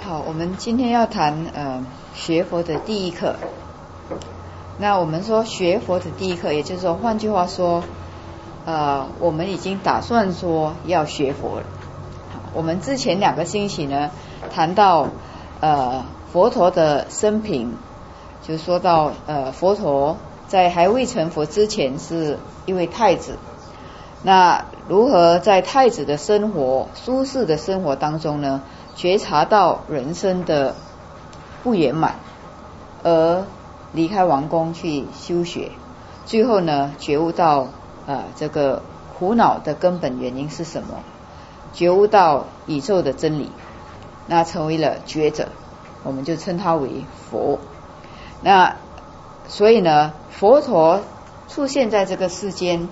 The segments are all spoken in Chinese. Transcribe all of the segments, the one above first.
好，我们今天要谈学佛的第一课。那我们说学佛的第一课，也就是说，换句话说，我们已经打算说要学佛了。我们之前2个星期呢，谈到佛陀的生平，就说到佛陀在还未成佛之前是一位太子，那如何在太子的生活、舒适的生活当中呢，觉察到人生的不圆满，而离开王宫去修学，最后呢觉悟到这个苦恼的根本原因是什么，觉悟到宇宙的真理，那成为了觉者，我们就称他为佛。那所以呢，佛陀出生在这个世间，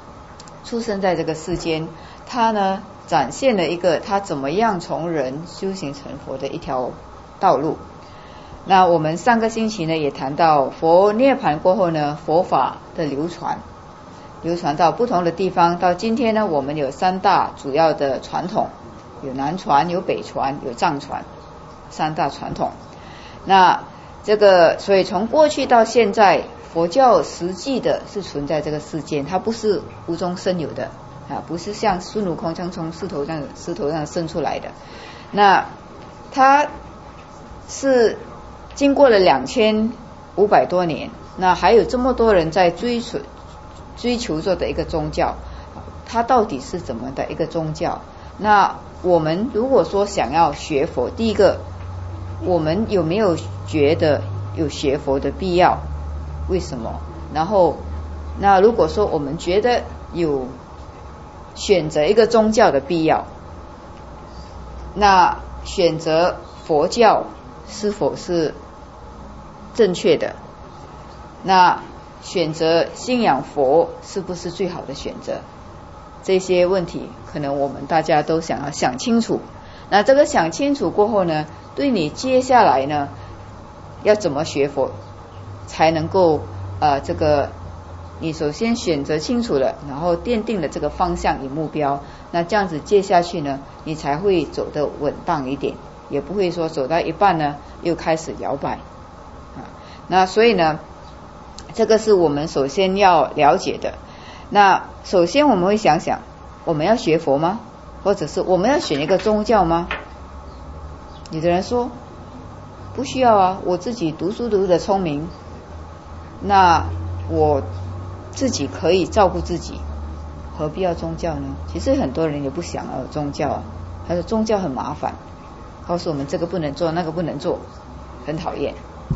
他呢展现了一个他怎么样从人修行成佛的一条道路。那我们上个星期呢也谈到佛涅槃过后呢，佛法的流传到不同的地方，到今天呢我们有3大主要的传统，有南传、有北传、有藏传，3大传统。那这个所以从过去到现在，佛教实际的是存在这个世间，它不是无中生有的不是像孙悟空像从石头上生出来的，那它是经过了2500多年，那还有这么多人在追求着的一个宗教，它到底是怎么的一个宗教？那我们如果说想要学佛，第一个，我们有没有觉得有学佛的必要？为什么？然后那如果说我们觉得有选择一个宗教的必要，那选择佛教是否是正确的？那选择信仰佛是不是最好的选择？这些问题可能我们大家都想要想清楚。那这个想清楚过后呢，对你接下来呢要怎么学佛才能够这个你首先选择清楚了，然后奠定了这个方向与目标，那这样子接下去呢你才会走得稳当一点，也不会说走到一半呢又开始摇摆那所以呢这个是我们首先要了解的。那首先我们会想想，我们要学佛吗？或者是我们要选一个宗教吗？有的人说不需要啊，我自己读书读得聪明，那我自己可以照顾自己，何必要宗教呢？其实很多人也不想要宗教他说宗教很麻烦，告诉我们这个不能做那个不能做，很讨厌。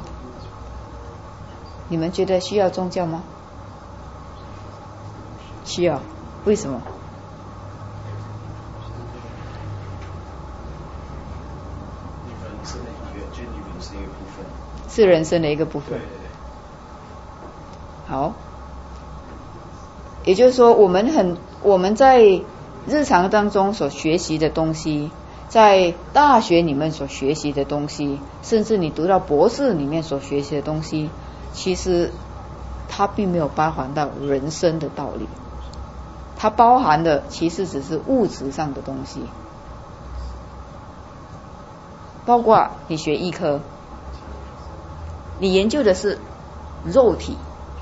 你们觉得需要宗教吗？需要。为什么？是人生的一个部分。好，也就是说我们在日常当中所学习的东西，在大学里面所学习的东西，甚至你读到博士里面所学习的东西，其实它并没有包含到人生的道理，它包含的其实只是物质上的东西。包括你学医科，你研究的是肉体，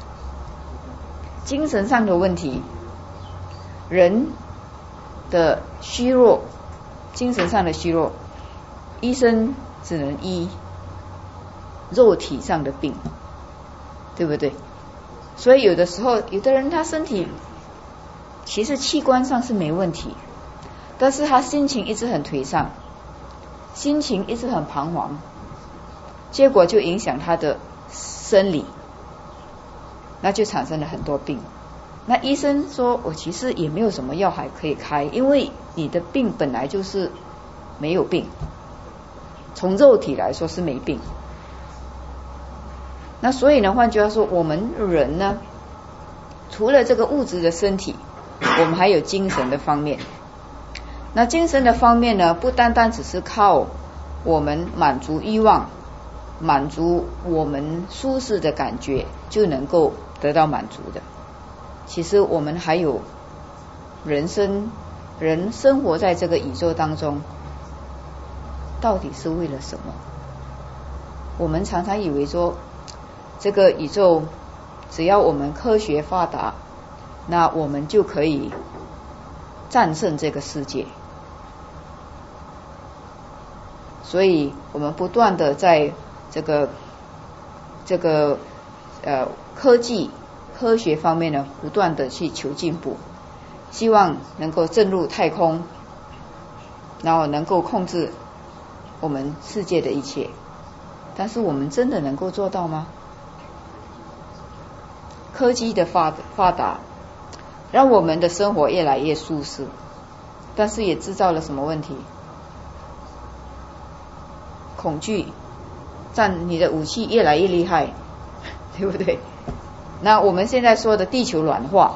精神上的问题，人的虚弱，精神上的虚弱，医生只能医肉体上的病，对不对？所以有的时候有的人他身体其实器官上是没问题，但是他心情一直很颓丧，心情一直很彷徨，结果就影响他的生理，那就产生了很多病。那医生说我其实也没有什么药还可以开，因为你的病本来就是没有病，从肉体来说是没病。那所以呢，换句话说，我们人呢除了这个物质的身体，我们还有精神的方面。那精神的方面呢，不单单只是靠我们满足欲望，满足我们舒适的感觉就能够得到满足的。其实我们还有人生活在这个宇宙当中， 到底是为了什么？我们常常以为说，这个宇宙只要我们科学发达，那我们就可以战胜这个世界。所以我们不断的在这个科技科学方面呢，不断的去求进步，希望能够进入太空，然后能够控制我们世界的一切。但是我们真的能够做到吗？科技的发达让我们的生活越来越舒适，但是也制造了什么问题？恐惧占你的武器越来越厉害，对不对？那我们现在说的地球暖化，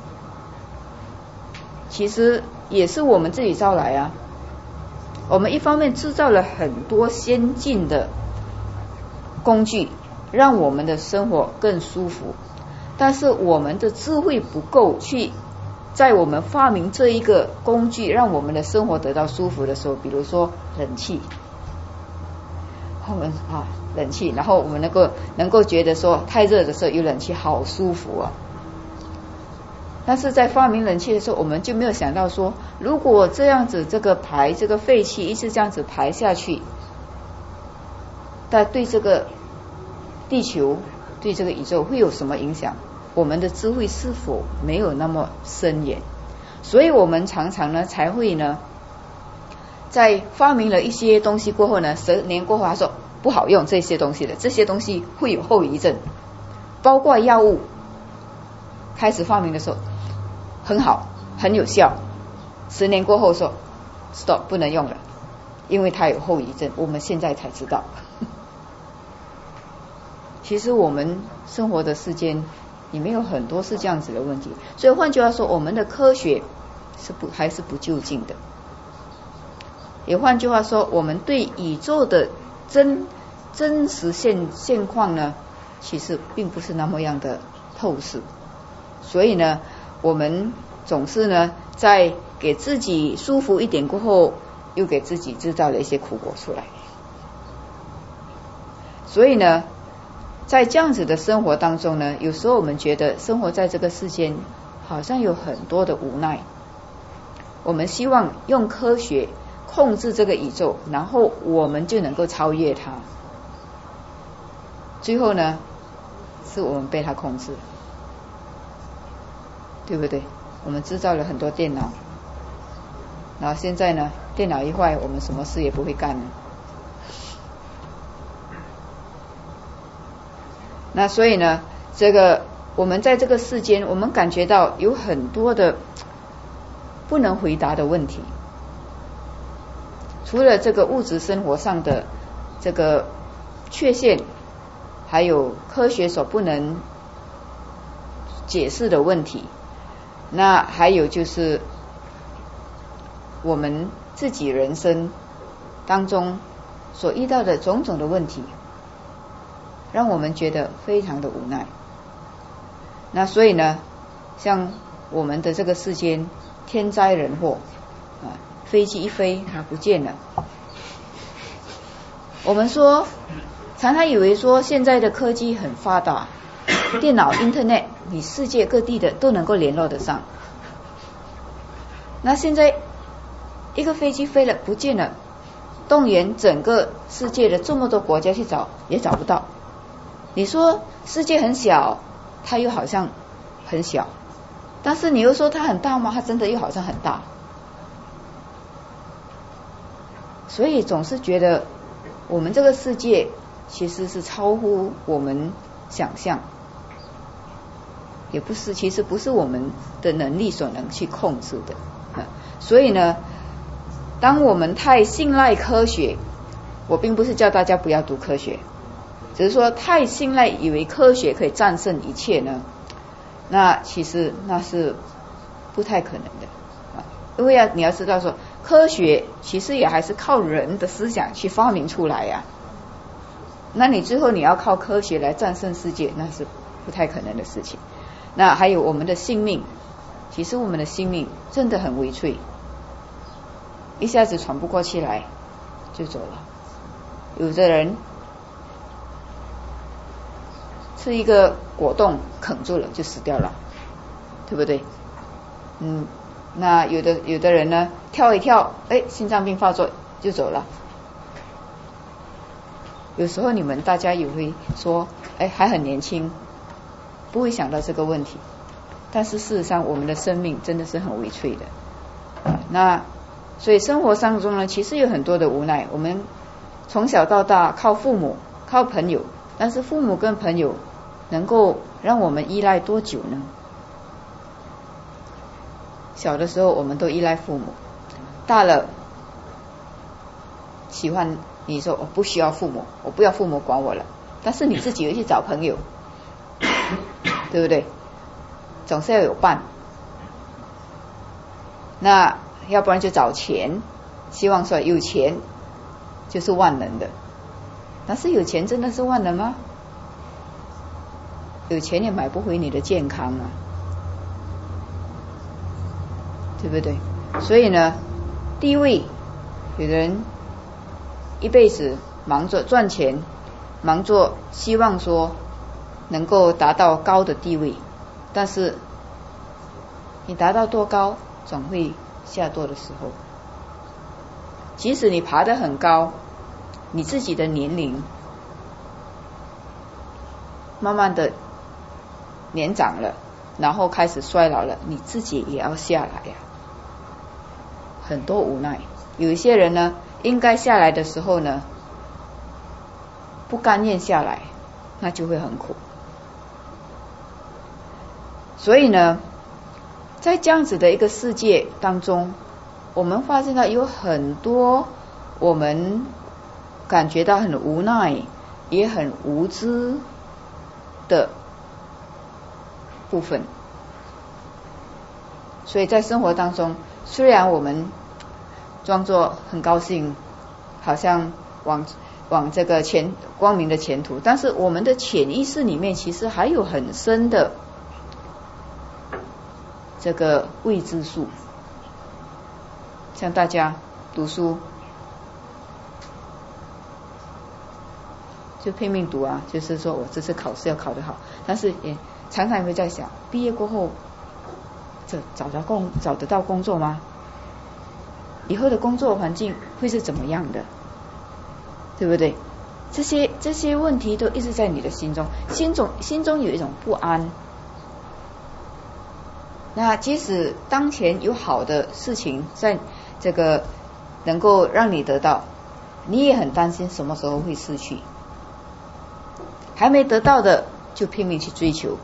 其实也是我们自己招来啊。我们一方面制造了很多先进的工具，让我们的生活更舒服，但是我们的智慧不够，去在我们发明这一个工具让我们的生活得到舒服的时候，比如说冷气，我们冷气，然后我们能够觉得说太热的时候有冷气好舒服啊。但是在发明冷气的时候，我们就没有想到说，如果这样子这个废气一直这样子排下去，但对这个地球对这个宇宙会有什么影响？我们的智慧是否没有那么深远？所以我们常常呢才会呢在发明了一些东西过后呢，10年过后他说不好用，这些东西会有后遗症，包括药物开始发明的时候很好很有效，10年过后说 stop 不能用了，因为它有后遗症，我们现在才知道。其实我们生活的世间里面有很多是这样子的问题，所以换句话说，我们的科学还是不究竟的。也换句话说，我们对宇宙的真实现况呢，其实并不是那么样的透视。所以呢，我们总是呢在给自己舒服一点过后，又给自己制造了一些苦果出来。所以呢，在这样子的生活当中呢，有时候我们觉得生活在这个世间好像有很多的无奈，我们希望用科学控制这个宇宙，然后我们就能够超越它，最后呢是我们被它控制，对不对？我们制造了很多电脑，然后现在呢电脑一坏，我们什么事也不会干了。那所以呢，我们在这个世间，我们感觉到有很多的不能回答的问题，除了这个物质生活上的这个缺陷，还有科学所不能解释的问题，那还有就是我们自己人生当中所遇到的种种的问题，让我们觉得非常的无奈。那所以呢，像我们的这个世间天灾人祸飞机一飞它不见了，我们说常常以为说现在的科技很发达，电脑 internet 你世界各地的都能够联络得上，那现在一个飞机飞了不见了，动员整个世界的这么多国家去找也找不到。你说世界很小，它又好像很小，但是你又说它很大吗？它真的又好像很大。所以总是觉得我们这个世界其实是超乎我们想象，也不是，其实不是我们的能力所能去控制的。所以呢，当我们太信赖科学，我并不是叫大家不要读科学，只是说太信赖以为科学可以战胜一切呢，那其实那是不太可能的。因为你要知道说，科学其实也还是靠人的思想去发明出来呀。那你最后你要靠科学来战胜世界，那是不太可能的事情。那还有我们的性命，其实我们的性命真的很微脆，一下子喘不过气来就走了，有的人吃一个果冻啃住了就死掉了，对不对？那有的人呢，跳一跳，心脏病发作就走了。有时候你们大家也会说，还很年轻，不会想到这个问题。但是事实上，我们的生命真的是很微脆的。那所以生活当中呢，其实有很多的无奈。我们从小到大靠父母、靠朋友，但是父母跟朋友能够让我们依赖多久呢？小的时候我们都依赖父母，大了喜欢你说我不需要父母，我不要父母管我了，但是你自己会去找朋友，对不对？总是要有伴。那要不然就找钱，希望说有钱就是万能的，但是有钱真的是万能吗？有钱也买不回你的健康啊，对不对？所以呢，地位，有的人一辈子忙着赚钱，忙着希望说能够达到高的地位，但是你达到多高，总会下堕的时候。即使你爬得很高，你自己的年龄慢慢的年长了，然后开始衰老了，你自己也要下来呀。很多无奈，有一些人呢，应该下来的时候呢，不甘愿下来，那就会很苦。所以呢，在这样子的一个世界当中，我们发现到有很多我们感觉到很无奈也很无知的部分。所以在生活当中，虽然我们装作很高兴，好像往这个光明的前途，但是我们的潜意识里面其实还有很深的这个未知数。像大家读书就拼命读啊，就是说我这次考试要考得好，但是也常常会在想，毕业过后找得到工作吗？以后的工作环境会是怎么样的，对不对？这些问题都一直在你的心中有一种不安。那即使当前有好的事情在这个能够让你得到，你也很担心什么时候会失去。还没得到的就拼命去追求，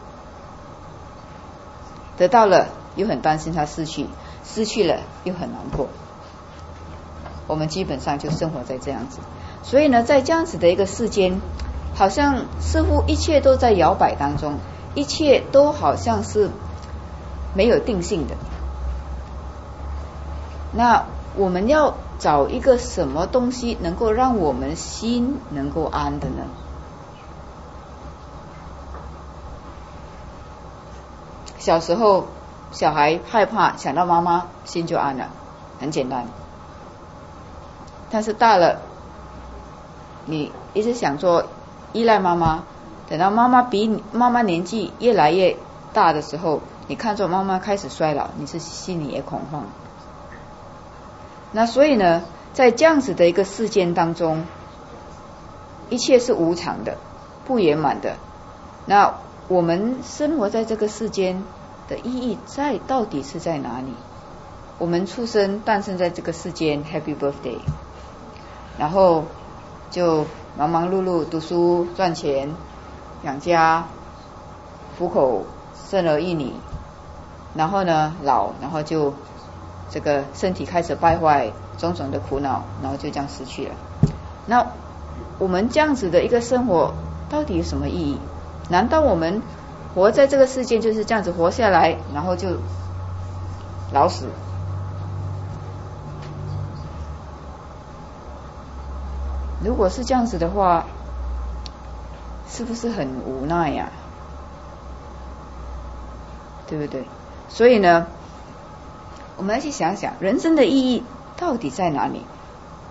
得到了又很担心它失去，失去了又很难过。我们基本上就生活在这样子。所以呢，在这样子的一个世间，好像似乎一切都在摇摆当中，一切都好像是没有定性的。那我们要找一个什么东西能够让我们心能够安的呢？小时候小孩害怕，想到妈妈，心就安了，很简单。但是大了，你一直想做依赖妈妈，等到妈妈年纪越来越大的时候，你看着妈妈开始衰老，你是心里也恐慌。那所以呢，在这样子的一个事件当中，一切是无常的，不圆满的。那我们生活在这个世间的意义到底是在哪里？我们诞生在这个世间 ，Happy Birthday， 然后就忙忙碌碌读书赚钱养家糊口生儿育女，然后呢老，然后就这个身体开始败坏，种种的苦恼，然后就这样失去了。那我们这样子的一个生活到底有什么意义？难道我们活在这个世界就是这样子活下来，然后就老死？如果是这样子的话，是不是很无奈呀？对不对？所以呢，我们要去想想人生的意义到底在哪里？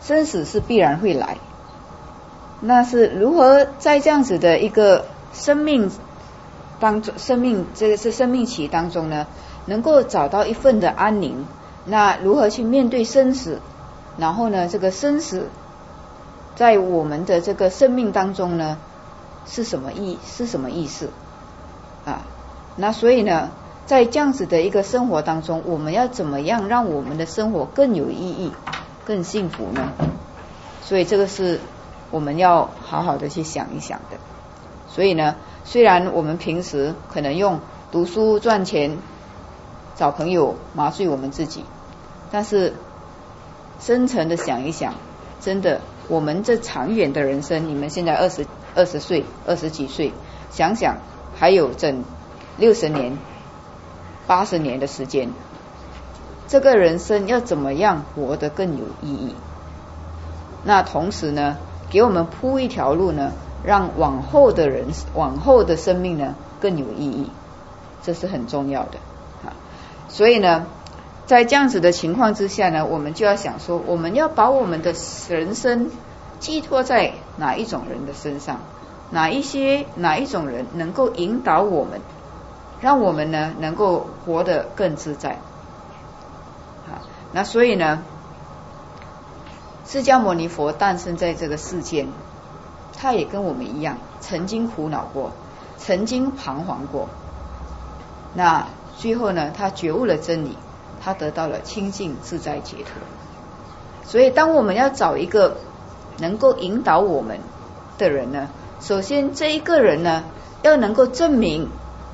生死是必然会来，那是如何在这样子的一个生命当中，这个是生命期当中呢，能够找到一份的安宁？那如何去面对生死？然后呢，这个生死在我们的这个生命当中呢，是什么意思啊？那所以呢，在这样子的一个生活当中，我们要怎么样让我们的生活更有意义、更幸福呢？所以这个是我们要好好的去想一想的。所以呢，虽然我们平时可能用读书赚钱、找朋友麻醉我们自己，但是深层的想一想，真的，我们这长远的人生，你们现在20岁、20几岁，想想还有整60年、80年的时间，这个人生要怎么样活得更有意义？那同时呢，给我们铺一条路呢，让往后的生命呢更有意义，这是很重要的。所以呢，在这样子的情况之下呢，我们就要想说，我们要把我们的人生寄托在哪一种人的身上，哪一种人能够引导我们，让我们呢能够活得更自在。那所以呢，释迦牟尼佛诞生在这个世间，他也跟我们一样，曾经苦恼过，曾经彷徨过，那最后呢，他觉悟了真理，他得到了清净自在解脱。所以当我们要找一个能够引导我们的人呢，首先这一个人呢，要能够证明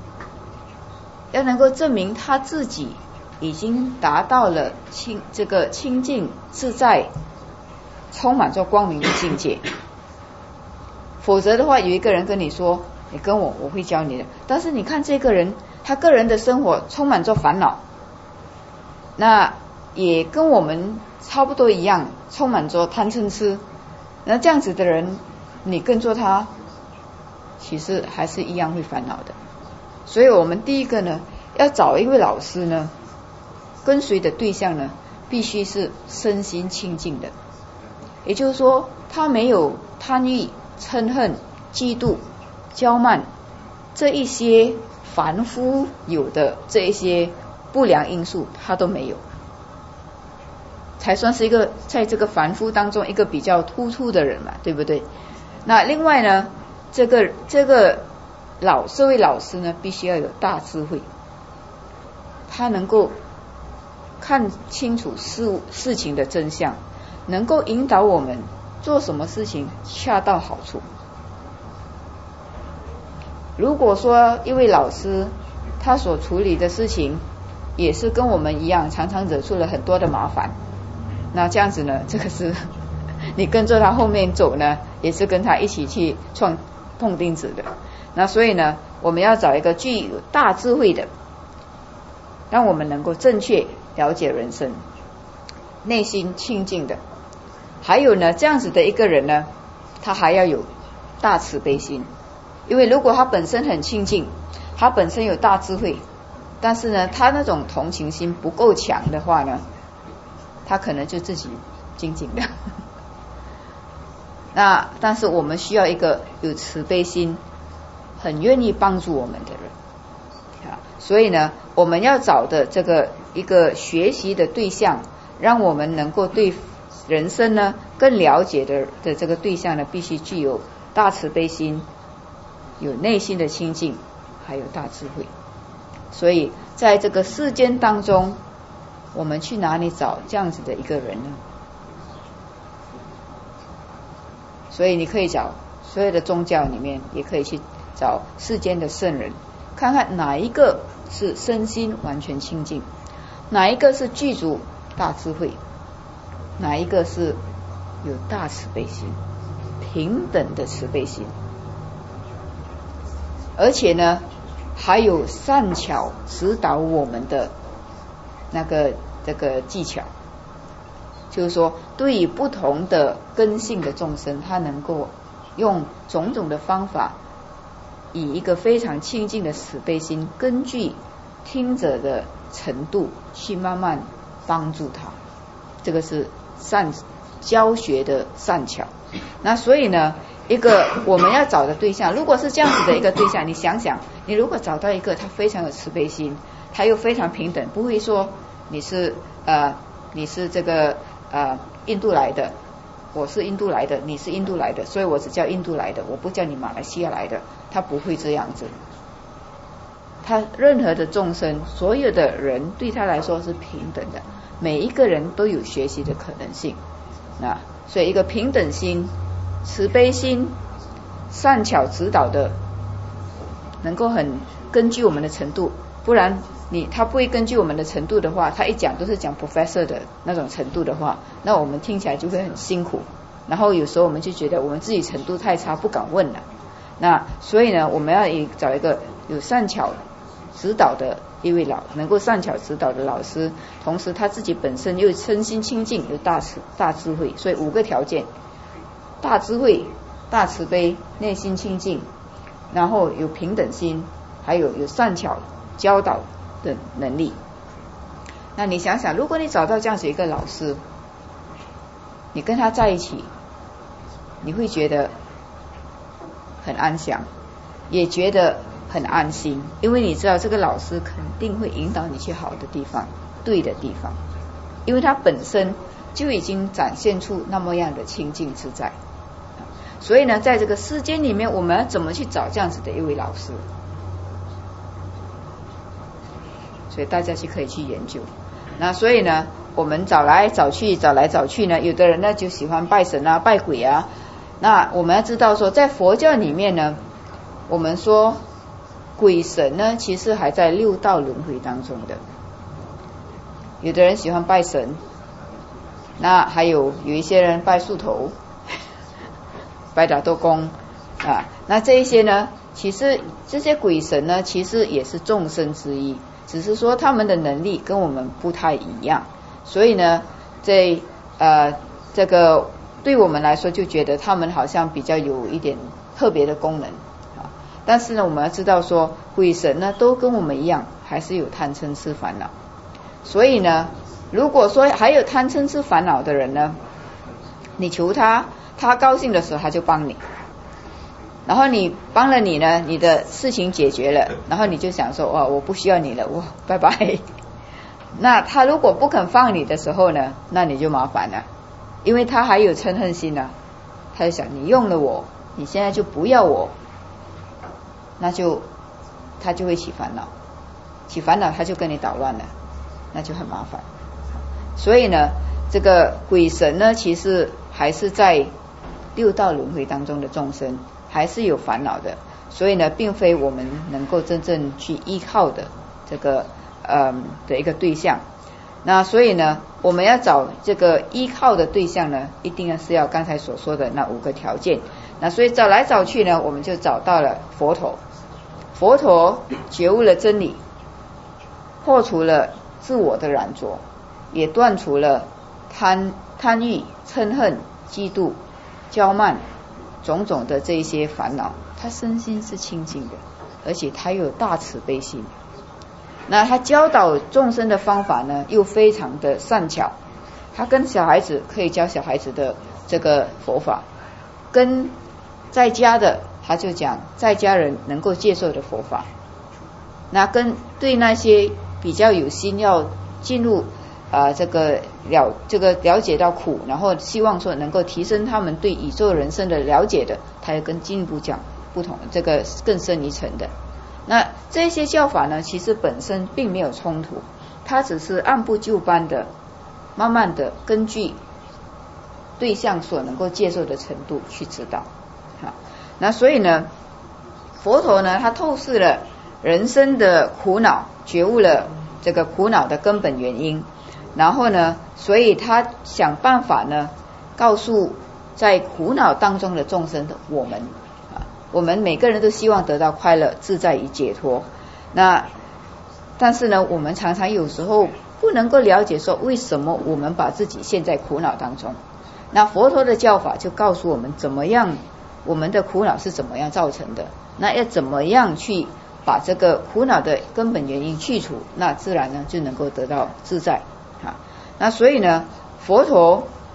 他自己已经达到了这个清净自在、充满着光明的境界。否则的话，有一个人跟你说，你跟我会教你的，但是你看这个人，他个人的生活充满着烦恼，那也跟我们差不多一样，充满着贪嗔痴，那这样子的人，你跟着他，其实还是一样会烦恼的。所以我们第一个呢，要找一位老师呢，跟随的对象呢，必须是身心清净的，也就是说，他没有贪欲、嗔恨、嫉妒、骄慢这一些凡夫有的这一些不良因素，他都没有，才算是一个在这个凡夫当中一个比较突出的人嘛，对不对？那另外呢，这位老师呢，必须要有大智慧，他能够看清楚事情的真相，能够引导我们做什么事情恰到好处。如果说一位老师他所处理的事情也是跟我们一样，常常惹出了很多的麻烦，那这样子呢，这个是你跟着他后面走呢，也是跟他一起去碰钉子的。那所以呢，我们要找一个具有大智慧的，让我们能够正确了解人生，内心清净的。还有呢，这样子的一个人呢，他还要有大慈悲心，因为如果他本身很清净，他本身有大智慧，但是呢，他那种同情心不够强的话呢，他可能就自己精进的。那但是我们需要一个有慈悲心，很愿意帮助我们的人。所以呢，我们要找的这个一个学习的对象，让我们能够对人生呢更了解的这个对象呢，必须具有大慈悲心，有内心的清净，还有大智慧。所以在这个世间当中，我们去哪里找这样子的一个人呢？所以你可以找所有的宗教里面，也可以去找世间的圣人，看看哪一个是身心完全清净，哪一个是具足大智慧，哪一个是有大慈悲心，平等的慈悲心，而且呢还有善巧指导我们的这个技巧，就是说对于不同的根性的众生，他能够用种种的方法，以一个非常清净的慈悲心，根据听者的程度去慢慢帮助他。这个是教学的善巧。那所以呢，一个我们要找的对象，如果是这样子的一个对象，你想想，你如果找到一个他非常有慈悲心，他又非常平等，不会说你是这个印度来的，我是印度来的，你是印度来的，所以我只叫印度来的，我不叫你马来西亚来的，他不会这样子。他任何的众生，所有的人对他来说是平等的，每一个人都有学习的可能性。所以一个平等心、慈悲心、善巧指导的，能够很根据我们的程度，不然他不会根据我们的程度的话，他一讲都是讲 professor 的那种程度的话，那我们听起来就会很辛苦，然后有时候我们就觉得我们自己程度太差，不敢问了。那所以呢，我们要找一个有善巧指导的一位能够善巧指导的老师，同时他自己本身又身心清净，有大智慧，所以5个条件：大智慧、大慈悲、内心清净，然后有平等心，还有善巧教导的能力。那你想想，如果你找到这样子一个老师，你跟他在一起，你会觉得很安详，也觉得很安心，因为你知道这个老师肯定会引导你去好的地方，对的地方，因为他本身就已经展现出那么样的清净自在。所以呢，在这个世间里面，我们要怎么去找这样子的一位老师？所以大家可以去研究。那所以呢，我们找来找去呢，有的人呢就喜欢拜神啊、拜鬼啊。那我们要知道说，在佛教里面呢，我们说鬼神呢，其实还在6道轮回当中的。有的人喜欢拜神，那还有一些人拜树头、拜打斗公那这一些呢，其实这些鬼神呢，其实也是众生之一，只是说他们的能力跟我们不太一样，所以呢，这个对我们来说就觉得他们好像比较有一点特别的功能但是呢，我们要知道说，鬼神呢都跟我们一样，还是有贪嗔痴烦恼。所以呢，如果说还有贪嗔痴烦恼的人呢，你求他高兴的时候他就帮你，然后你帮了你呢，你的事情解决了，然后你就想说我不需要你了，拜拜。那他如果不肯放你的时候呢，那你就麻烦了，因为他还有嗔恨心他就想你用了我，你现在就不要我，那他就会起烦恼，他就跟你捣乱了，那就很麻烦。所以呢，这个鬼神呢，其实还是在6道轮回当中的众生，还是有烦恼的，所以呢，并非我们能够真正去依靠的这个的一个对象。那所以呢，我们要找这个依靠的对象呢，一定是要刚才所说的那5个条件。那所以找来找去呢，我们就找到了佛陀。佛陀觉悟了真理，破除了自我的染着，也断除了贪欲、嗔恨、嫉妒、骄慢种种的这一些烦恼，他身心是清净的，而且他有大慈悲心。那他教导众生的方法呢，又非常的善巧。他跟小孩子可以教小孩子的这个佛法，跟在家的他就讲在家人能够接受的佛法。那跟对那些比较有心要进入这个了解到苦，然后希望说能够提升他们对宇宙人生的了解的，他也跟进一步讲不同，这个更深一层的。那这些教法呢，其实本身并没有冲突，它只是按部就班的慢慢的根据对象所能够接受的程度去指导。那所以呢，佛陀呢，他透视了人生的苦恼，觉悟了这个苦恼的根本原因，然后呢，所以他想办法呢，告诉在苦恼当中的众生的我们每个人都希望得到快乐、自在与解脱。但是呢，我们常常有时候不能够了解说为什么我们把自己陷在苦恼当中。那佛陀的教法就告诉我们怎么样，我们的苦恼是怎么样造成的，那要怎么样去把这个苦恼的根本原因去除，那自然呢就能够得到自在那所以呢，佛陀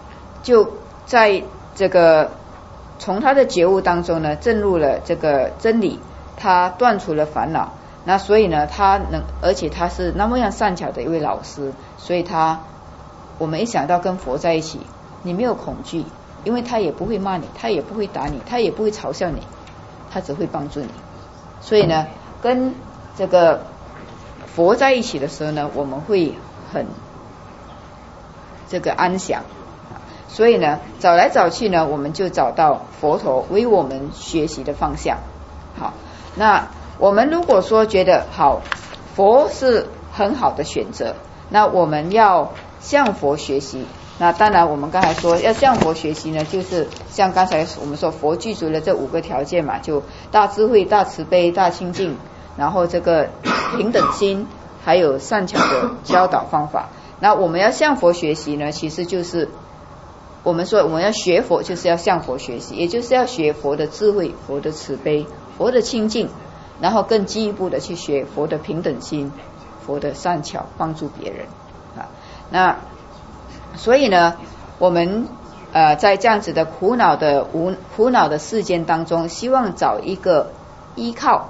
就在这个从他的觉悟当中呢，证入了这个真理，他断除了烦恼。那所以呢，而且他是那么样善巧的一位老师，所以我们一想到跟佛在一起，你没有恐惧，因为他也不会骂你，他也不会打你，他也不会嘲笑你，他只会帮助你。所以呢，跟这个佛在一起的时候呢，我们会很这个安详。所以呢，找来找去呢，我们就找到佛陀为我们学习的方向。好，那我们如果说觉得好，佛是很好的选择，那我们要向佛学习。那当然我们刚才说要向佛学习呢，就是像刚才我们说佛具足了这5个条件嘛，就大智慧、大慈悲、大清净，然后这个平等心，还有善巧的教导方法。那我们要向佛学习呢，其实就是我们说我们要学佛，就是要向佛学习，也就是要学佛的智慧、佛的慈悲、佛的清净，然后更进一步的去学佛的平等心、佛的善巧，帮助别人啊。那所以呢，我们在这样子的苦恼的世间当中，希望找一个依靠。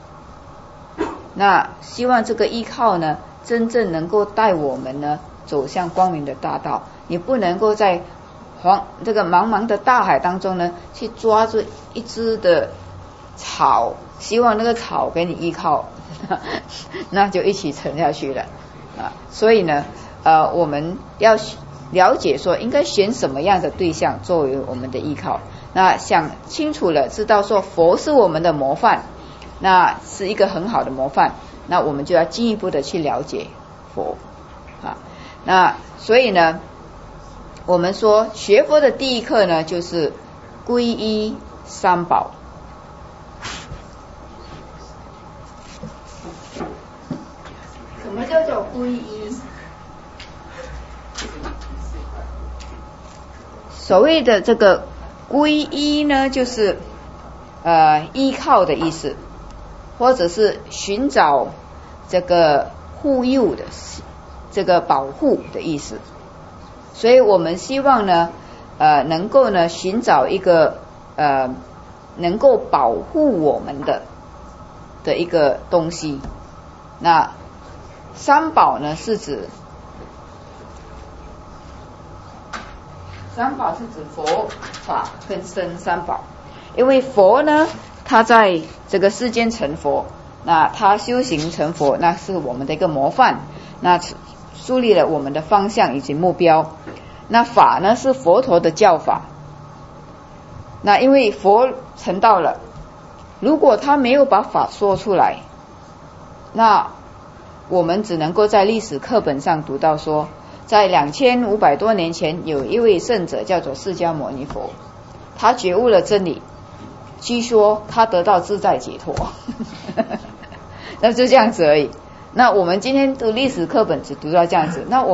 那希望这个依靠呢，真正能够带我们呢走向光明的大道。你不能够在这个茫茫的大海当中呢，去抓住一只的草，希望那个草给你依靠，那就一起沉下去了啊。所以呢，我们要了解说应该选什么样的对象作为我们的依靠。那想清楚了，知道说佛是我们的模范，那是一个很好的模范，那我们就要进一步的去了解佛啊。那所以呢，我们说学佛的第一课呢，就是皈依三宝。什么叫做皈依？所谓的这个皈依呢，就是依靠的意思，或者是寻找这个护佑的这个保护的意思。所以我们希望呢能够呢寻找一个能够保护我们的一个东西。那三宝呢是指佛法跟僧三宝。因为佛呢他在这个世间成佛，那他修行成佛，那是我们的一个模范，那树立了我们的方向以及目标。那法呢是佛陀的教法，那因为佛成道了，如果他没有把法说出来，那我们只能够在历史课本上读到说，在2500多年前有一位圣者叫做释迦牟尼佛，他觉悟了真理，据说他得到自在解脱那就这样子而已。那我们今天读历史课本只读到这样子，那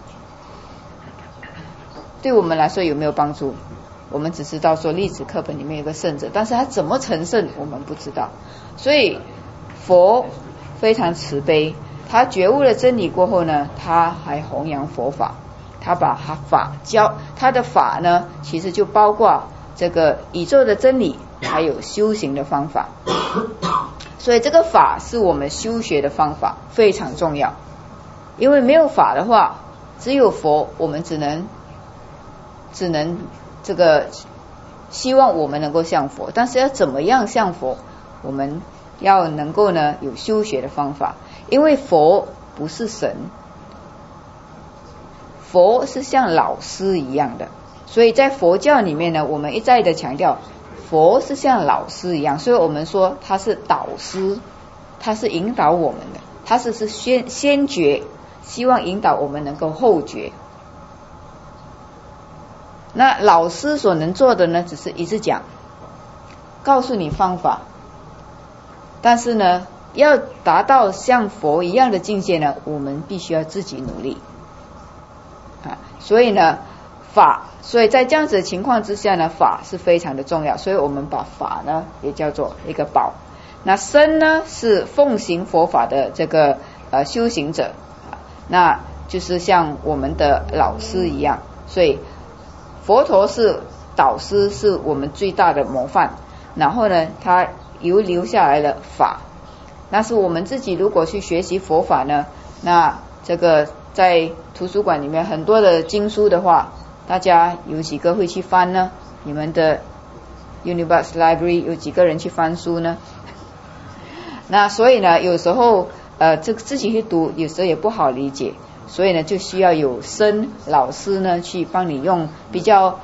对我们来说有没有帮助？我们只知道说历史课本里面有个圣者，但是他怎么成圣我们不知道。所以佛非常慈悲，他觉悟了真理过后呢，他还弘扬佛法，他把他的法呢其实就包括这个宇宙的真理还有修行的方法。所以这个法是我们修学的方法，非常重要。因为没有法的话，只有佛，我们只能这个希望我们能够像佛，但是要怎么样像佛，我们要能够呢有修学的方法。因为佛不是神，佛是像老师一样的，所以在佛教里面呢，我们一再的强调佛是像老师一样，所以我们说他是导师，他是引导我们的，他是先觉，希望引导我们能够后觉。那老师所能做的呢，只是一直讲，告诉你方法，但是呢要达到像佛一样的境界呢，我们必须要自己努力啊。所以呢所以在这样子的情况之下呢，法是非常的重要，所以我们把法呢也叫做一个宝。那僧呢是奉行佛法的这个修行者，那就是像我们的老师一样。所以佛陀是导师，是我们最大的模范，然后呢他留下来了法。但是我们自己如果去学习佛法呢，那这个在图书馆里面很多的经书的话，大家有几个会去翻呢？你们的 Unibus Library 有几个人去翻书呢？那所以呢有时候自己去读有时候也不好理解，所以呢就需要有老师呢去帮你用比较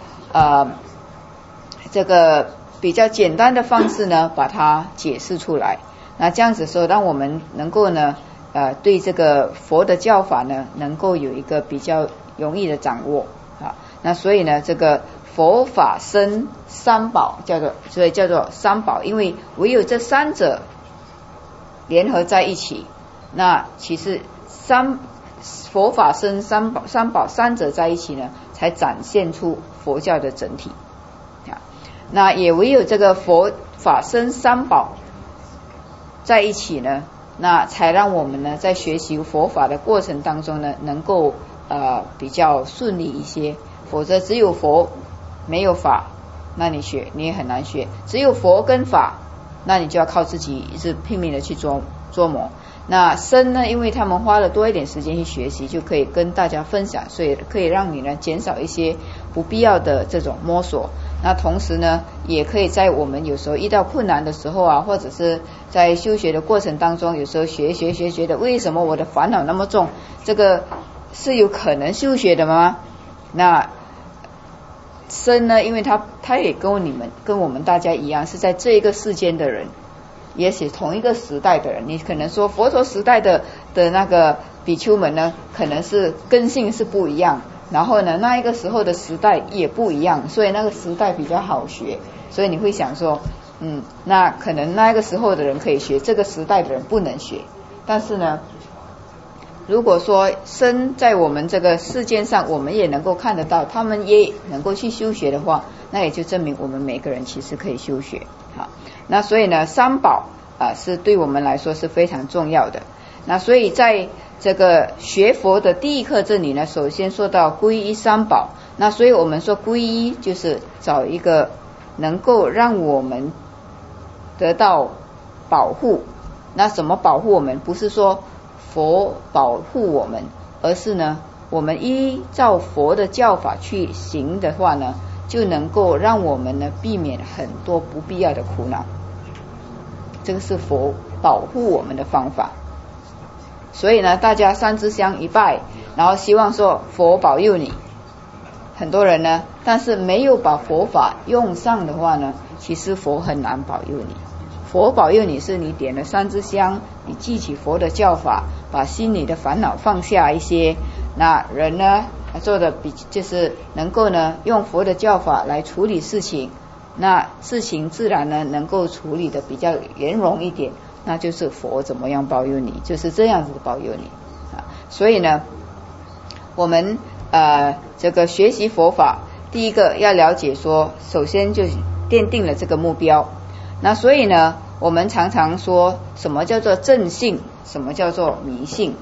这个比较简单的方式呢把它解释出来。那这样子说让我们能够呢对这个佛的教法呢能够有一个比较容易的掌握啊。那所以呢这个佛法僧三宝所以叫做三宝，因为唯有这三者联合在一起，那其实佛法僧三宝三者在一起呢才展现出佛教的整体啊。那也唯有这个佛法僧三宝在一起呢，那才让我们呢在学习佛法的过程当中呢能够比较顺利一些。否则只有佛没有法，那你也很难学。只有佛跟法，那你就要靠自己一直拼命的去琢磨。那僧呢，因为他们花了多一点时间去学习，就可以跟大家分享，所以可以让你呢减少一些不必要的这种摸索。那同时呢也可以在我们有时候遇到困难的时候啊，或者是在修学的过程当中，有时候学的为什么我的烦恼那么重，这个是有可能修学的吗？那僧呢，因为他也跟我们大家一样，是在这一个世间的人，也许同一个时代的人。你可能说佛陀时代的那个比丘们呢，可能是根性是不一样，然后呢那一个时候的时代也不一样，所以那个时代比较好学。所以你会想说那可能那一个时候的人可以学，这个时代的人不能学。但是呢如果说僧在我们这个世间上我们也能够看得到，他们也能够去修学的话，那也就证明我们每个人其实可以修学。好，那所以呢三宝是对我们来说是非常重要的。那所以在这个学佛的第一课这里呢，首先说到皈依三宝。那所以我们说皈依就是找一个能够让我们得到保护。那什么保护我们？不是说佛保护我们，而是呢我们依照佛的教法去行的话呢，就能够让我们呢避免很多不必要的苦恼。这个是佛保护我们的方法。所以呢大家三支香一拜，然后希望说佛保佑你。很多人呢但是没有把佛法用上的话呢，其实佛很难保佑你。佛保佑你是你点了三支香，你记起佛的教法，把心里的烦恼放下一些，那人呢做的就是能够呢用佛的教法来处理事情，那事情自然呢能够处理的比较圆融一点，那就是佛怎么样保佑你，就是这样子的保佑你所以呢我们这个学习佛法，第一个要了解说，首先就奠定了这个目标。那所以呢我们常常说什么叫做正信，什么叫做迷信。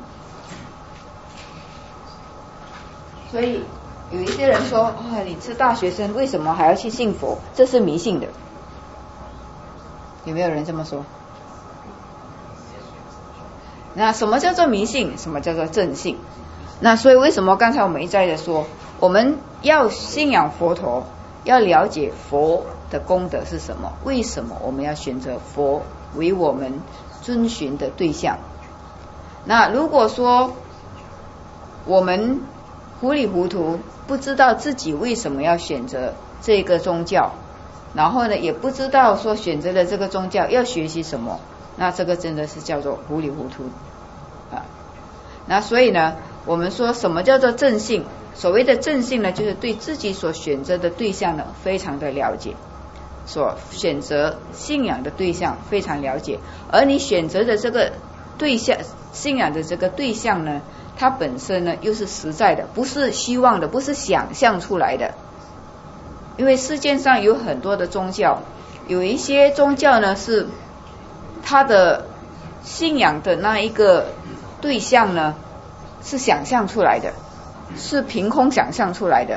所以有一些人说你是大学生为什么还要去信佛，这是迷信的。有没有人这么说？那什么叫做迷信，什么叫做正信？那所以为什么刚才我们一再的说，我们要信仰佛陀，要了解佛的功德是什么，为什么我们要选择佛为我们遵循的对象。那如果说我们糊里糊涂，不知道自己为什么要选择这个宗教，然后呢也不知道说选择了这个宗教要学习什么，那这个真的是叫做糊里糊涂那所以呢我们说什么叫做正信，所谓的正信呢，就是对自己所选择的对象呢非常的了解，所选择信仰的对象非常了解，而你选择的这个对象，信仰的这个对象呢，它本身呢又是实在的，不是虚妄的，不是想象出来的。因为世界上有很多的宗教，有一些宗教呢是他的信仰的那一个对象呢是想象出来的，是凭空想象出来的。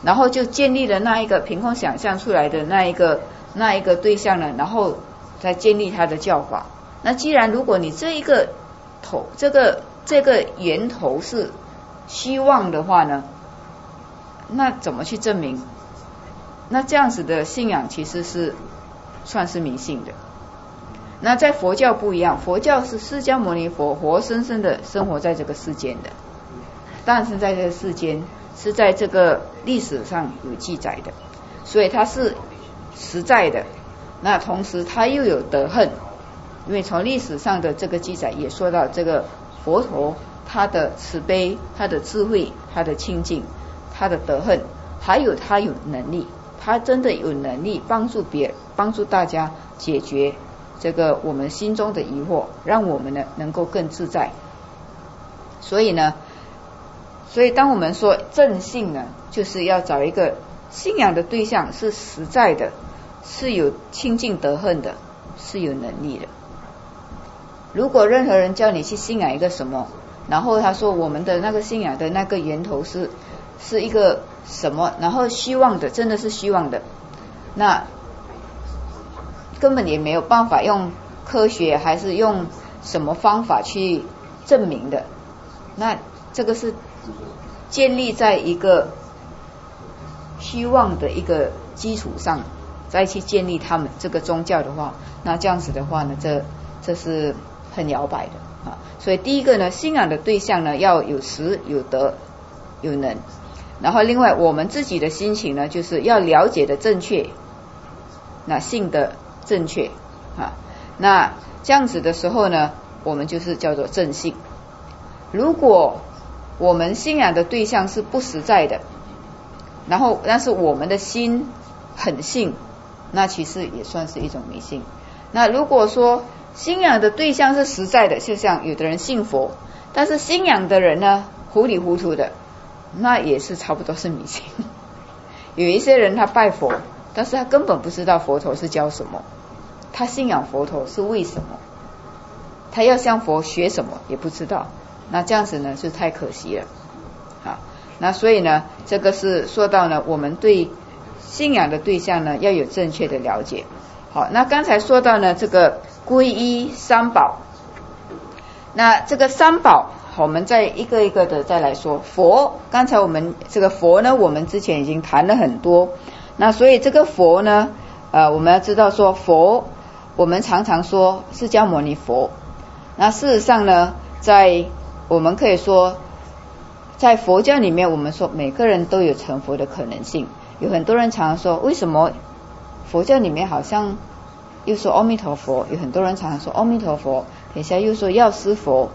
然后就建立了那一个凭空想象出来的那一个对象呢，然后再建立他的教法。那既然如果你这一个头这个源头是虚妄的话呢，那怎么去证明？那这样子的信仰其实是算是迷信的。那在佛教不一样，佛教是释迦牟尼佛活生生的生活在这个世间的，但是在这个世间是在这个历史上有记载的，所以它是实在的。那同时它又有德恨，因为从历史上的这个记载也说到这个佛陀他的慈悲、他的智慧、他的清净、他的德恨，还有他有能力，他真的有能力帮助大家解决这个我们心中的疑惑，让我们呢能够更自在。所以当我们说正信呢，就是要找一个信仰的对象是实在的，是有清净德恨的，是有能力的。如果任何人叫你去信仰一个什么，然后他说我们的那个信仰的那个源头是一个什么，然后虚妄的，真的是虚妄的，那根本也没有办法用科学还是用什么方法去证明的。那这个是建立在一个虚妄的一个基础上再去建立他们这个宗教的话，那这样子的话呢，这是很摇摆的啊。所以第一个呢，信仰的对象呢要有实有德有能，然后另外我们自己的心情呢，就是要了解的正确，那信的正确啊。那这样子的时候呢，我们就是叫做正信。如果我们信仰的对象是不实在的，然后但是我们的心很信，那其实也算是一种迷信。那如果说信仰的对象是实在的，就像有的人信佛，但是信仰的人呢糊里糊涂的，那也是差不多是迷信。有一些人他拜佛，但是他根本不知道佛陀是教什么，他信仰佛陀是为什么，他要向佛学什么也不知道，那这样子呢就太可惜了啊。那所以呢，这个是说到呢，我们对信仰的对象呢要有正确的了解。好，那刚才说到呢这个皈依三宝，那这个三宝我们再一个一个的再来说。佛，刚才我们这个佛呢，我们之前已经谈了很多，那所以这个佛呢我们要知道说佛，我们常常说释迦牟尼佛，那事实上呢，我们可以说在佛教里面，我们说每个人都有成佛的可能性。有很多人常常说，为什么佛教里面好像又说阿弥陀佛，有很多人常常说阿弥陀佛，等一下又说药师佛，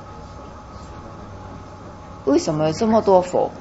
为什么有这么多佛？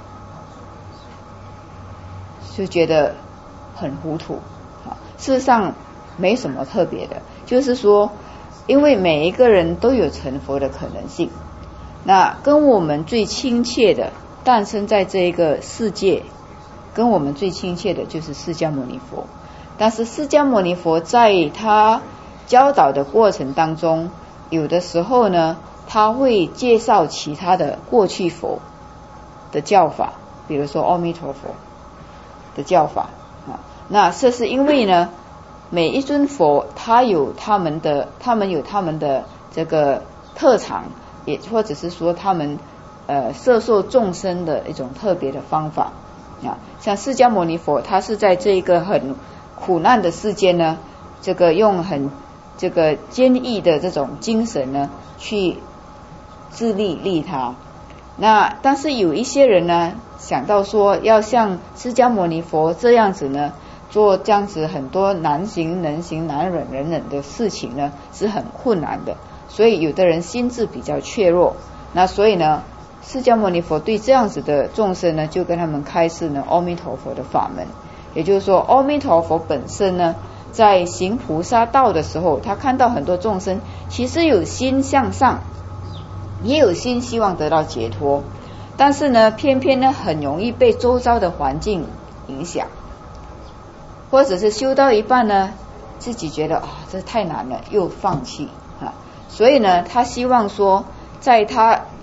就觉得很糊涂啊。事实上没什么特别的，就是说因为每一个人都有成佛的可能性，那跟我们最亲切的诞生在这个世界，跟我们最亲切的就是释迦牟尼佛。但是释迦牟尼佛在他教导的过程当中，有的时候呢他会介绍其他的过去佛的教法，比如说阿弥陀佛的教法啊。那这是因为呢每一尊佛他有他们的这个特长，也或者是说他们摄受众生的一种特别的方法啊。像释迦牟尼佛，他是在这个很苦难的世间呢，这个用很这个坚毅的这种精神呢去自利利他。那但是有一些人呢想到说要像释迦牟尼佛这样子呢，做这样子很多难行能行难忍能忍的事情呢是很困难的，所以有的人心智比较怯弱，那所以呢释迦牟尼佛对这样子的众生呢就跟他们开示呢阿弥陀佛的法门。也就是说阿弥陀佛本身呢在行菩萨道的时候，他看到很多众生其实有心向上，也有心希望得到解脱，但是呢偏偏呢很容易被周遭的环境影响，或者是修到一半呢自己觉得这太难了又放弃啊。所以呢他希望说在他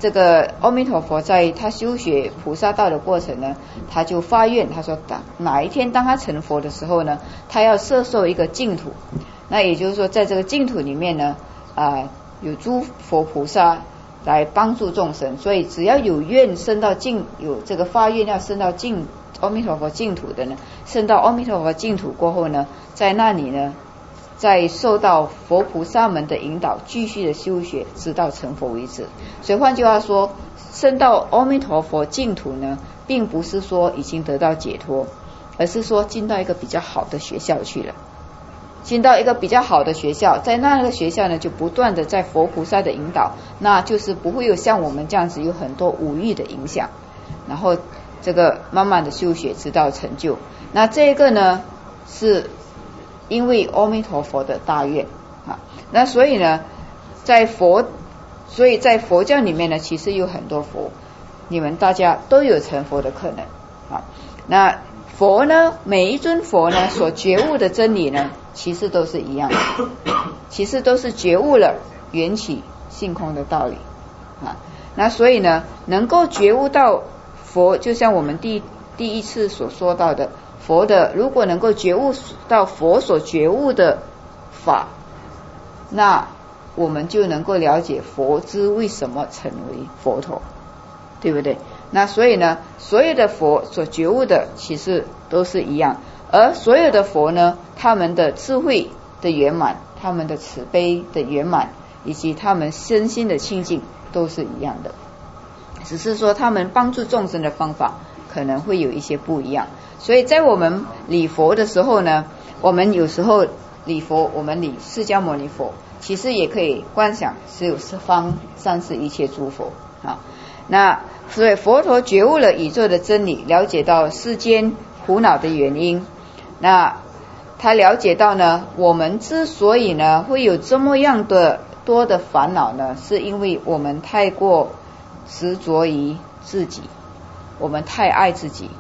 这个阿弥陀佛在他修学菩萨道的过程呢，他就发愿，他说哪一天当他成佛的时候呢，他要摄受一个净土。那也就是说，在这个净土里面呢，有诸佛菩萨来帮助众生，所以只要有愿升到有这个发愿要升到阿弥陀佛净土的呢，升到阿弥陀佛净土过后呢，在那里呢，再受到佛菩萨们的引导，继续的修学，直到成佛为止。所以换句话说，升到阿弥陀佛净土呢，并不是说已经得到解脱，而是说进到一个比较好的学校去了。进到一个比较好的学校，在那个学校呢，就不断的在佛菩萨的引导，那就是不会有像我们这样子有很多五欲的影响，然后这个慢慢的修学直到成就。那这个呢，是因为阿弥陀佛的大愿啊。那所以呢，在佛教里面呢，其实有很多佛，你们大家都有成佛的可能啊。那佛呢，每一尊佛呢所觉悟的真理呢，其实都是一样的，其实都是觉悟了缘起性空的道理啊。那所以呢，能够觉悟到佛，就像我们第一次所说到的佛的，如果能够觉悟到佛所觉悟的法，那我们就能够了解佛之为什么成为佛陀，对不对？那所以呢，所有的佛所觉悟的其实都是一样，而所有的佛呢，他们的智慧的圆满，他们的慈悲的圆满，以及他们身心的清净都是一样的，只是说他们帮助众生的方法可能会有一些不一样。所以在我们礼佛的时候呢，我们有时候礼佛，我们礼释迦牟尼佛，其实也可以观想是有十方三世一切诸佛啊。那所以佛陀觉悟了宇宙的真理，了解到世间苦恼的原因，那他了解到呢，我们之所以呢会有这么样的多的烦恼呢，是因为我们太过执着于自己，我们太爱自己，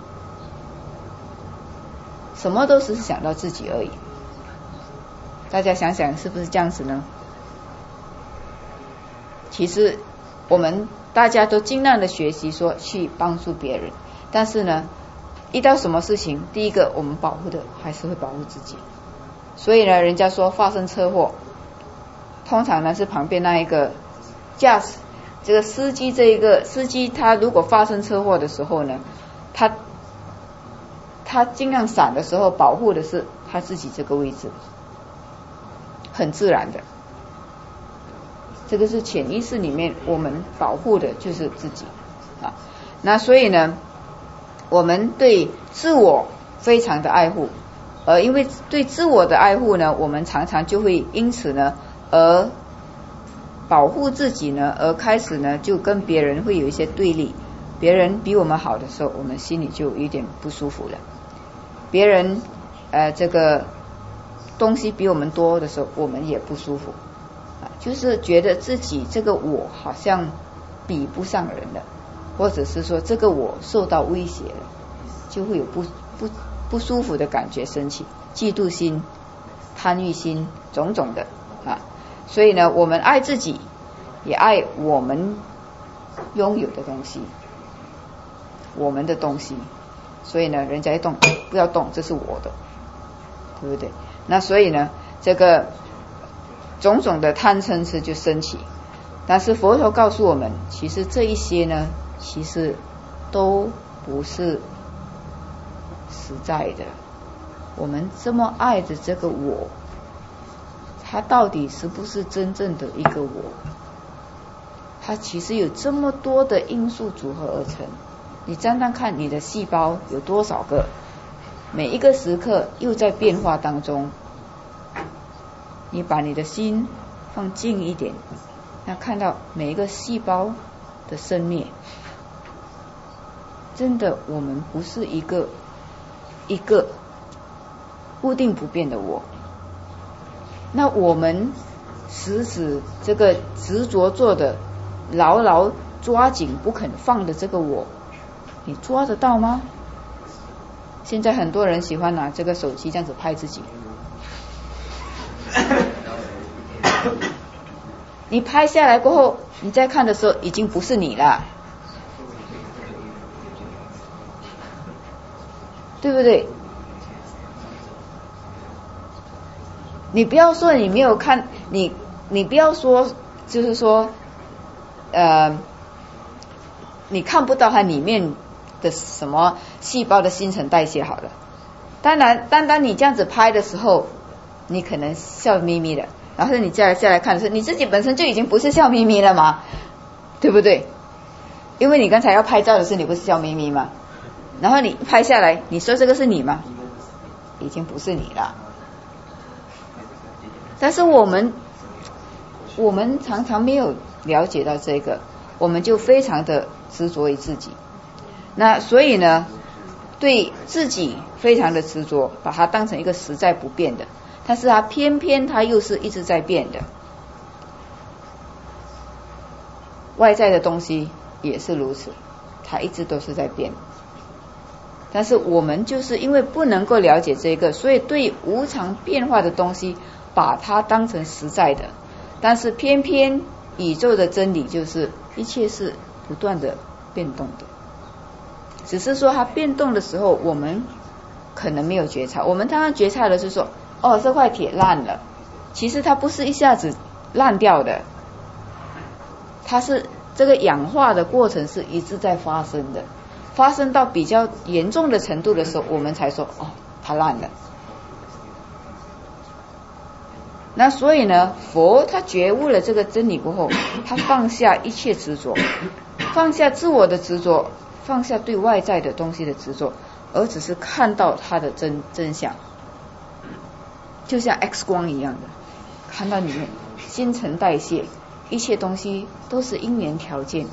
什么都是想到自己而已。大家想想是不是这样子呢？其实我们大家都尽量的学习说去帮助别人，但是呢，遇到什么事情，第一个我们保护的还是会保护自己。所以呢，人家说发生车祸，通常呢是旁边那一个驾驶这个司机，这一个司机他如果发生车祸的时候呢，他尽量闪的时候保护的是他自己这个位置，很自然的。这个是潜意识里面我们保护的就是自己啊。那所以呢，我们对自我非常的爱护，因为对自我的爱护呢，我们常常就会因此呢而保护自己呢，而开始呢就跟别人会有一些对立。别人比我们好的时候，我们心里就有点不舒服了。别人这个东西比我们多的时候，我们也不舒服，就是觉得自己这个我好像比不上人了，或者是说这个我受到威胁了，就会有不舒服的感觉升起，嫉妒心、贪欲心种种的啊。所以呢，我们爱自己，也爱我们拥有的东西，我们的东西。所以呢，人家一动不要动，这是我的，对不对？那所以呢，这个种种的贪嗔痴就升起。但是佛陀告诉我们，其实这一些呢，其实都不是实在的。我们这么爱的这个我，它到底是不是真正的一个我？它其实有这么多的因素组合而成。你单单看你的细胞有多少个，每一个时刻又在变化当中。你把你的心放近一点，要看到每一个细胞的生灭。真的，我们不是一个固定不变的我。那我们这个执着做的，牢牢抓紧不肯放的这个我，你抓得到吗？现在很多人喜欢拿这个手机这样子拍自己， 你拍下来过后，你再看的时候已经不是你了，对不对？你不要说你没有看，你不要说就是说你看不到它里面的什么细胞的新陈代谢好了。当然单单你这样子拍的时候，你可能笑眯眯的，然后你再来看的时候，你自己本身就已经不是笑眯眯了嘛，对不对？因为你刚才要拍照的时候你不是笑眯眯嘛，然后你拍下来，你说这个是你吗？已经不是你了。但是我们常常没有了解到这个，我们就非常的执着于自己，那所以呢，对自己非常的执着，把它当成一个实在不变的，但是它偏偏它又是一直在变的。外在的东西也是如此，它一直都是在变。但是我们就是因为不能够了解这个，所以对无常变化的东西把它当成实在的，但是偏偏宇宙的真理就是一切是不断的变动的，只是说它变动的时候我们可能没有觉察，我们当然觉察的是说，哦，这块铁烂了，其实它不是一下子烂掉的，它是这个氧化的过程是一直在发生的，发生到比较严重的程度的时候，我们才说，哦，它烂了。那所以呢，佛他觉悟了这个真理过后，他放下一切执着，放下自我的执着，放下对外在的东西的执着，而只是看到它的真相，就像 X 光一样的，看到里面新陈代谢，一切东西都是因缘条件。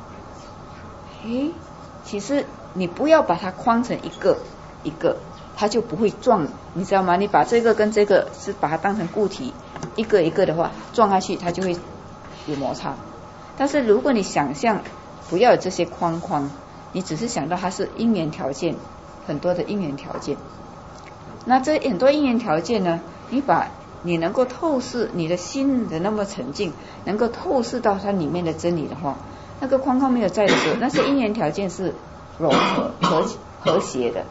其实你不要把它框成一个一个，它就不会撞，你知道吗？你把这个跟这个是把它当成固体，一个一个的话撞下去它就会有摩擦。但是如果你想象不要有这些框框，你只是想到它是因缘条件，很多的因缘条件，那这很多因缘条件呢，你能够透视你的心的那么沉静，能够透视到它里面的真理的话，那个框框没有在的时候，那些因缘条件是融合和谐的。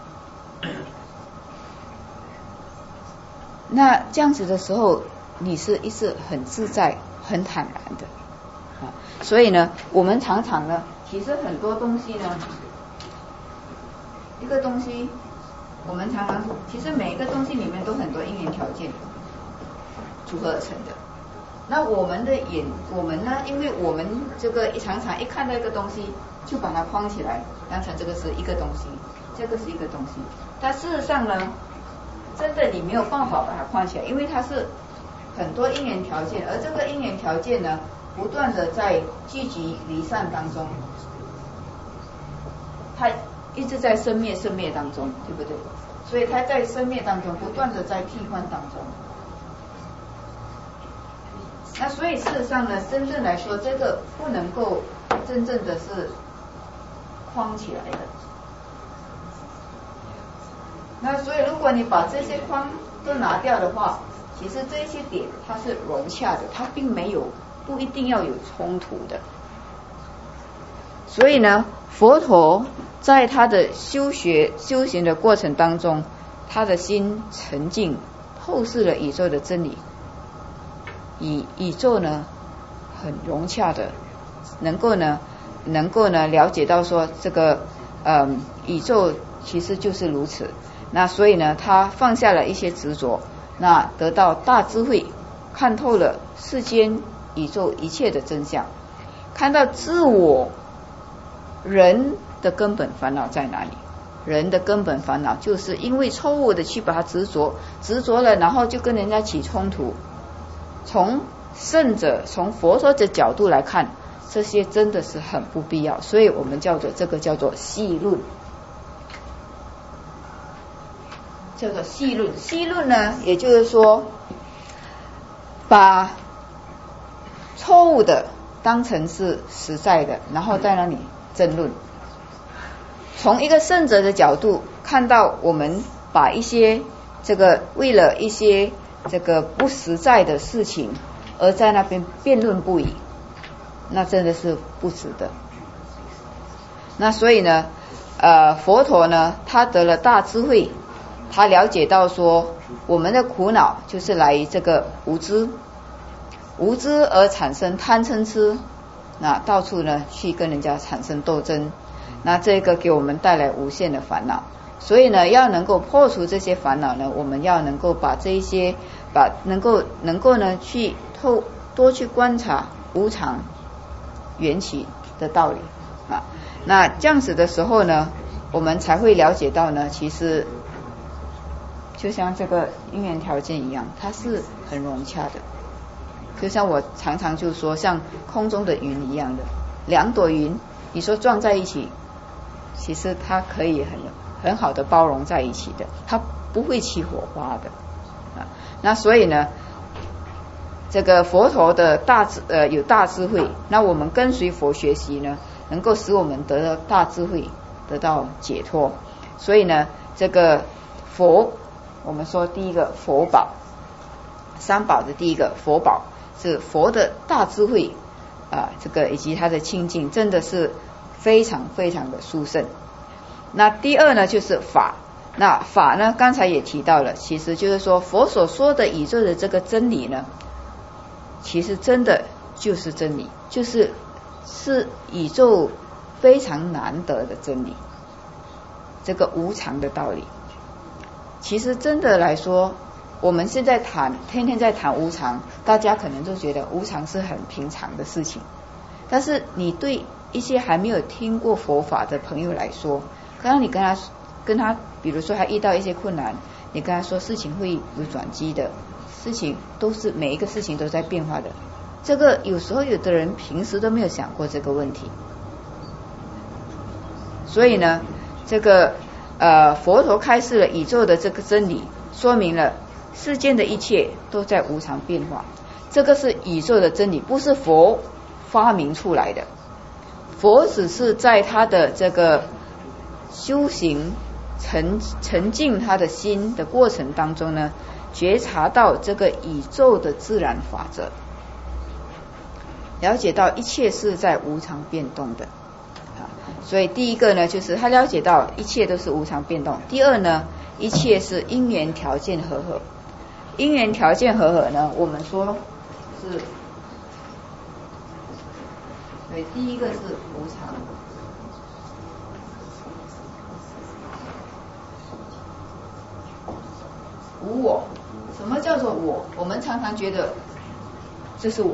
那这样子的时候，你是一直很自在很坦然的所以呢，我们常常呢，其实很多东西呢，一个东西我们常常其实每一个东西里面都很多因缘条件组合而成的。那我们呢，因为我们这个常常一看到一个东西就把它框起来，当成这个是一个东西，这个是一个东西，但事实上呢，真的你没有办法把它框起来，因为它是很多因缘条件，而这个因缘条件呢，不断的在聚集离散当中，它一直在生灭当中，对不对？所以它在生灭当中不断的在替换当中。那所以事实上呢，真正来说，这个不能够真正的是框起来的。那所以如果你把这些框都拿掉的话，其实这些点它是融洽的，它并没有不一定要有冲突的。所以呢，佛陀在他的修行的过程当中，他的心沉静，透视了宇宙的真理，以宇宙呢很融洽的能够呢了解到说这个宇宙其实就是如此。那所以呢，他放下了一些执着，那得到大智慧，看透了世间宇宙一切的真相，看到自我人的根本烦恼在哪里。人的根本烦恼就是因为错误的去把它执着了，然后就跟人家起冲突。从圣者从佛陀的角度来看，这些真的是很不必要，所以我们叫做这个叫做戏论，叫做戏论。戏论呢，也就是说把错误的当成是实在的，然后在那里争论。从一个圣者的角度看到，我们把一些这个为了一些这个不实在的事情， 而在那边辩论不已，那真的是不值得。那所以呢，佛陀呢，他得了大智慧，他了解到说，我们的苦恼就是来于这个无知，无知而产生贪嗔痴，那到处呢去跟人家产生斗争，那这个给我们带来无限的烦恼。所以呢，要能够破除这些烦恼呢，我们要能够把这一些，能够呢去多去观察无常缘起的道理啊。那这样子的时候呢，我们才会了解到呢，其实就像这个因缘条件一样，它是很融洽的。就像我常常就说，像空中的云一样的，两朵云，你说撞在一起，其实它可以很好的包容在一起的，它不会起火花的啊。那所以呢，这个佛陀的有大智慧，那我们跟随佛学习呢，能够使我们得到大智慧，得到解脱。所以呢，这个佛，我们说第一个佛宝，三宝的第一个佛宝是佛的大智慧啊，这个以及他的清净，真的是非常非常的殊胜。那第二呢，就是法。那法呢，刚才也提到了，其实就是说佛所说的宇宙的这个真理呢，其实真的就是真理，是宇宙非常难得的真理，这个无常的道理。其实真的来说，我们现在天天在谈无常，大家可能都觉得无常是很平常的事情，但是你对一些还没有听过佛法的朋友来说，刚刚你跟他比如说他遇到一些困难，你跟他说事情会有转机的，事情每一个事情都在变化的，这个有时候有的人平时都没有想过这个问题。所以呢，这个佛陀开示了宇宙的这个真理，说明了世间的一切都在无常变化，这个是宇宙的真理，不是佛发明出来的。佛只是在他的这个修行沉浸他的心的过程当中呢，觉察到这个宇宙的自然法则，了解到一切是在无常变动的。所以第一个呢，就是他了解到一切都是无常变动。第二呢，一切是因缘条件和合。因缘条件和合呢，我们说是，所以第一个是无常，无我。什么叫做我？我们常常觉得这是我，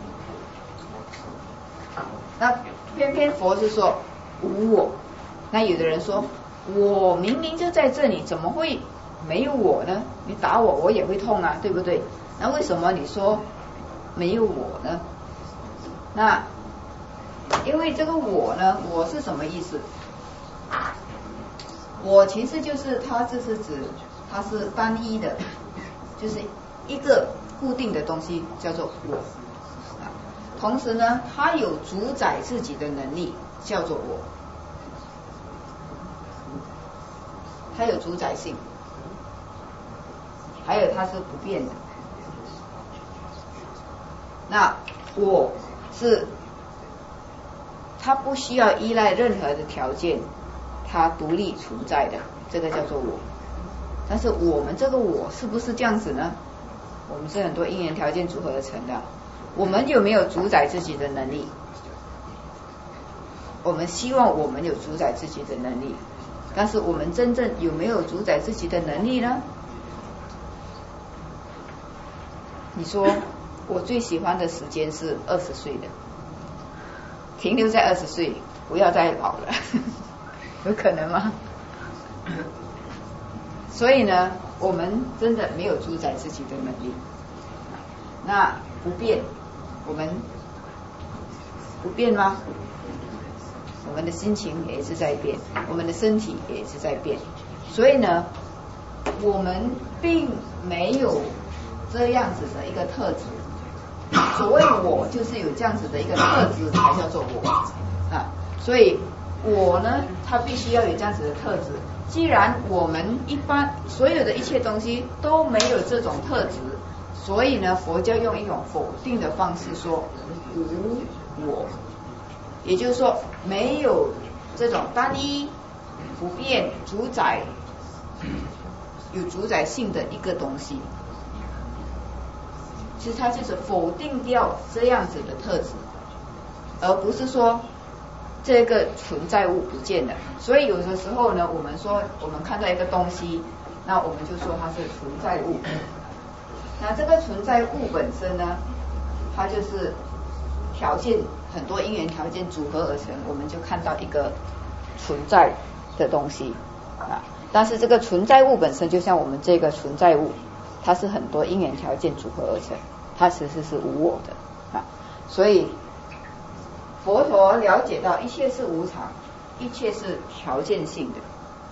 那偏偏佛是说无我。那有的人说，我明明就在这里，怎么会没有我呢？你打我，我也会痛啊，对不对？那为什么你说没有我呢？那因为这个我呢，我是什么意思？我其实就是它，就是指它是单一的，就是一个固定的东西，叫做我。同时呢，它有主宰自己的能力，叫做我。它有主宰性，还有它是不变的。那我是它不需要依赖任何的条件，它独立存在的，这个叫做我。但是我们这个我是不是这样子呢？我们是很多因缘条件组合而成的，我们有没有主宰自己的能力？我们希望我们有主宰自己的能力，但是我们真正有没有主宰自己的能力呢？你说我最喜欢的时间是20岁的，停留在20岁，不要再老了，有可能吗？所以呢，我们真的没有主宰自己的能力。那不变，我们不变吗？我们的心情也是在变，我们的身体也是在变。所以呢，我们并没有这样子的一个特质。所谓我，就是有这样子的一个特质才叫做我啊。所以我呢，它必须要有这样子的特质。既然我们一般所有的一切东西都没有这种特质， 所以呢，佛教用一种否定的方式说无我，也就是说没有这种单一不变主宰有主宰性的一个东西。其实它就是否定掉这样子的特质，而不是说这个存在物不见了。所以有的时候呢，我们说我们看到一个东西，那我们就说它是存在物。那这个存在物本身呢，它就是条件很多因缘条件组合而成，我们就看到一个存在的东西啊。但是这个存在物本身，就像我们这个存在物，它是很多因缘条件组合而成，它其实是无我的啊。所以佛陀了解到一切是无常，一切是条件性的。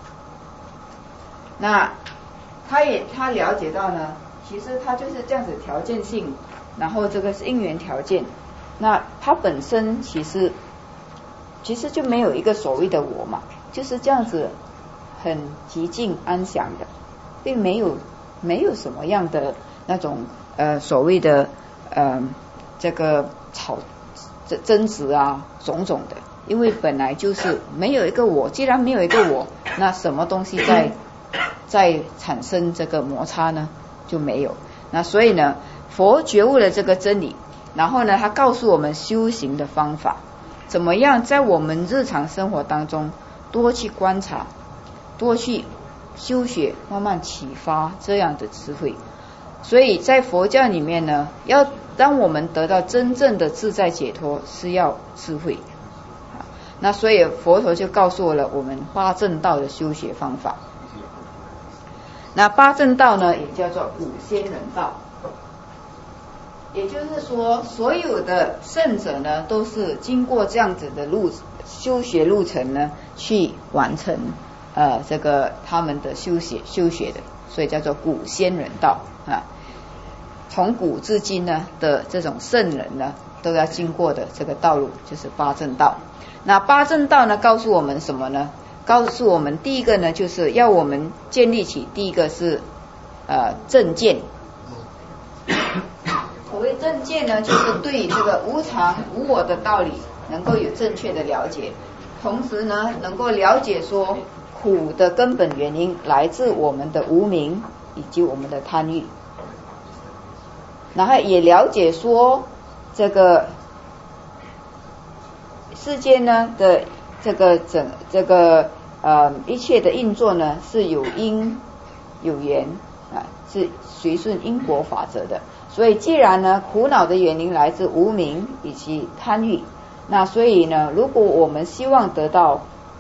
那他了解到呢，其实它就是这样子条件性，然后这个是因缘条件，那它本身其实就没有一个所谓的我嘛，就是这样子很寂静安详的，并没有什么样的那种所谓的这个争执啊种种的，因为本来就是没有一个我，既然没有一个我，那什么东西在产生这个摩擦呢？就没有。那所以呢，佛觉悟了这个真理，然后呢，他告诉我们修行的方法，怎么样在我们日常生活当中多去观察，多去修学，慢慢启发这样的智慧。所以在佛教里面呢，要当我们得到真正的自在解脱，是要智慧。那所以佛陀就告诉了我们八正道的修学方法。那八正道呢，也叫做古仙人道，也就是说，所有的圣者呢，都是经过这样子的修学路程呢，去完成这个他们的修学的，所以叫做古仙人道啊。从古至今呢的这种圣人呢，都要经过的这个道路就是八正道。那八正道呢，告诉我们什么呢？告诉我们第一个呢，就是要我们建立起第一个是正见。所谓正见呢，就是对这个无常无我的道理能够有正确的了解，同时呢，能够了解说苦的根本原因来自我们的无明以及我们的贪欲，然后也了解说这个世间呢的这个一切的运作呢是有因有缘啊，是随顺因果法则的。所以既然呢苦恼的原因来自无明以及贪欲，那所以呢，如果我们希望得到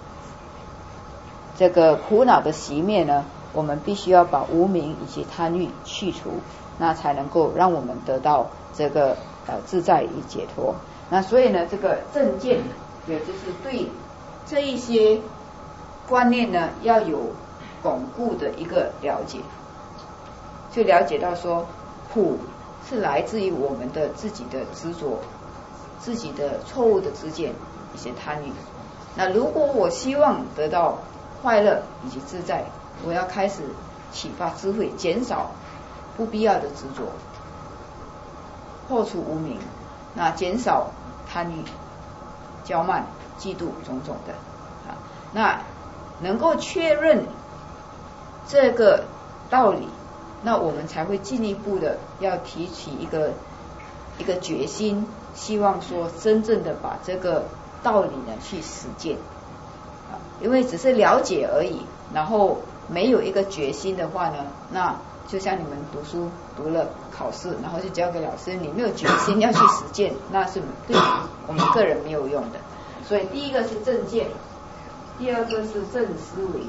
这个苦恼的熄灭呢，我们必须要把无明以及贪欲去除，那才能够让我们得到这个自在与解脱。那所以呢，这个正见也就是对这一些观念呢要有巩固的一个了解，就了解到说苦是来自于我们的自己的执着，自己的错误的知见，一些贪欲。那如果我希望得到快乐以及自在，我要开始启发智慧，减少不必要的执着，破除无明，那减少贪欲、骄慢、嫉妒种种的啊，那能够确认这个道理，那我们才会进一步的要提起一个决心，希望说真正的把这个道理呢去实践啊，因为只是了解而已，然后没有一个决心的话呢，那就像你们读书读了考试，然后就交给老师，你没有决心要去实践，那是对我们个人没有用的。所以第一个是正见，第二个是正思维，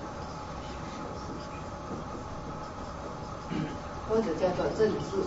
或者叫做正智。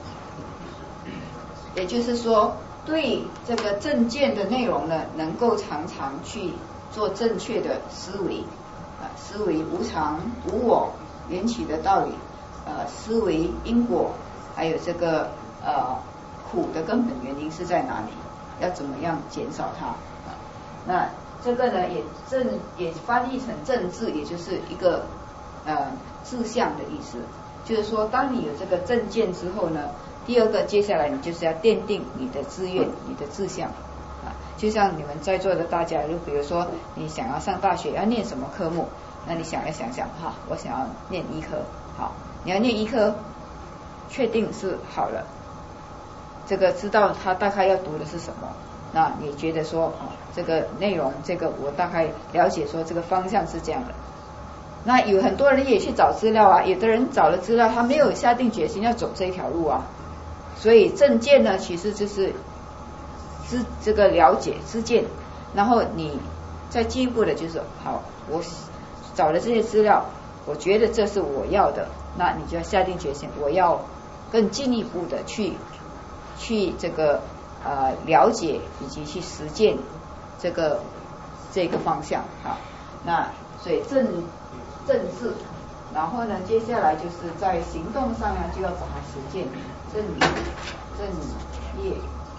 也就是说，对这个正见的内容呢，能够常常去做正确的思维啊，思维无常无我缘起的道理，思维因果，还有这个苦的根本原因是在哪里，要怎么样减少它啊？那这个呢也翻译成正智，也就是一个志向的意思， 就是说，当你有这个正见之后呢，第二个接下来你就是要奠定你的志愿、你的志向啊。就像你们在座的大家，就比如说你想要上大学，要念什么科目，那你想想哈，我想要念医科，好，你要念医科，确定是好了，这个知道他大概要读的是什么。那你觉得说这个内容，这个我大概了解说这个方向是这样的。那有很多人也去找资料啊，有的人找了资料，他没有下定决心要走这条路啊。所以正见呢，其实就是这个了解知见，然后你再进一步的就是好，我找了这些资料，我觉得这是我要的，那你就要下定决心，我要更进一步的去这个了解以及去实践这个方向啊。那所以正治，然后呢，接下来就是在行动上呢，就要把它实践正业。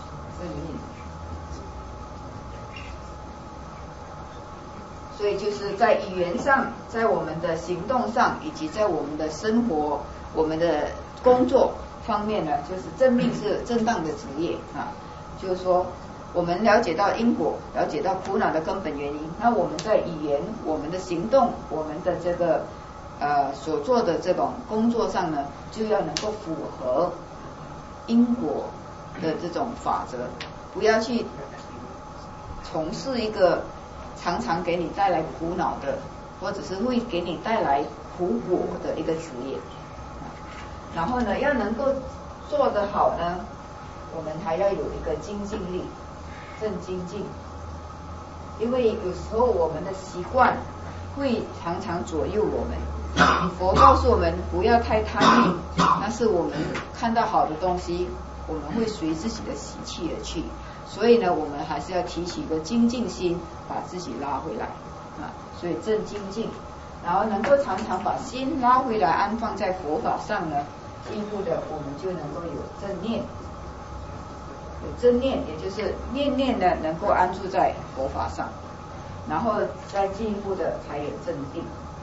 所以就是在语言上，在我们的行动上，以及在我们的生活、我们的工作方面呢，就是正命是正当的职业啊。就是说，我们了解到因果，了解到苦恼的根本原因，那我们在语言、我们的行动、我们的这个所做的这种工作上呢，就要能够符合因果的这种法则，不要去从事一个常常给你带来苦恼的，或者是会给你带来苦果的一个职业。然后呢，要能够做得好呢，我们还要有一个精进力，正精进。因为有时候我们的习惯会常常左右我们。佛告诉我们不要太贪欲，那是我们看到好的东西，我们会随自己的习气而去。所以呢，我们还是要提起一个精进心，把自己拉回来啊。所以正精进，然后能够常常把心拉回来，安放在佛法上呢，进一步的我们就能够有正念。有正念，也就是念念的能够安住在佛法上，然后再进一步的才有正定。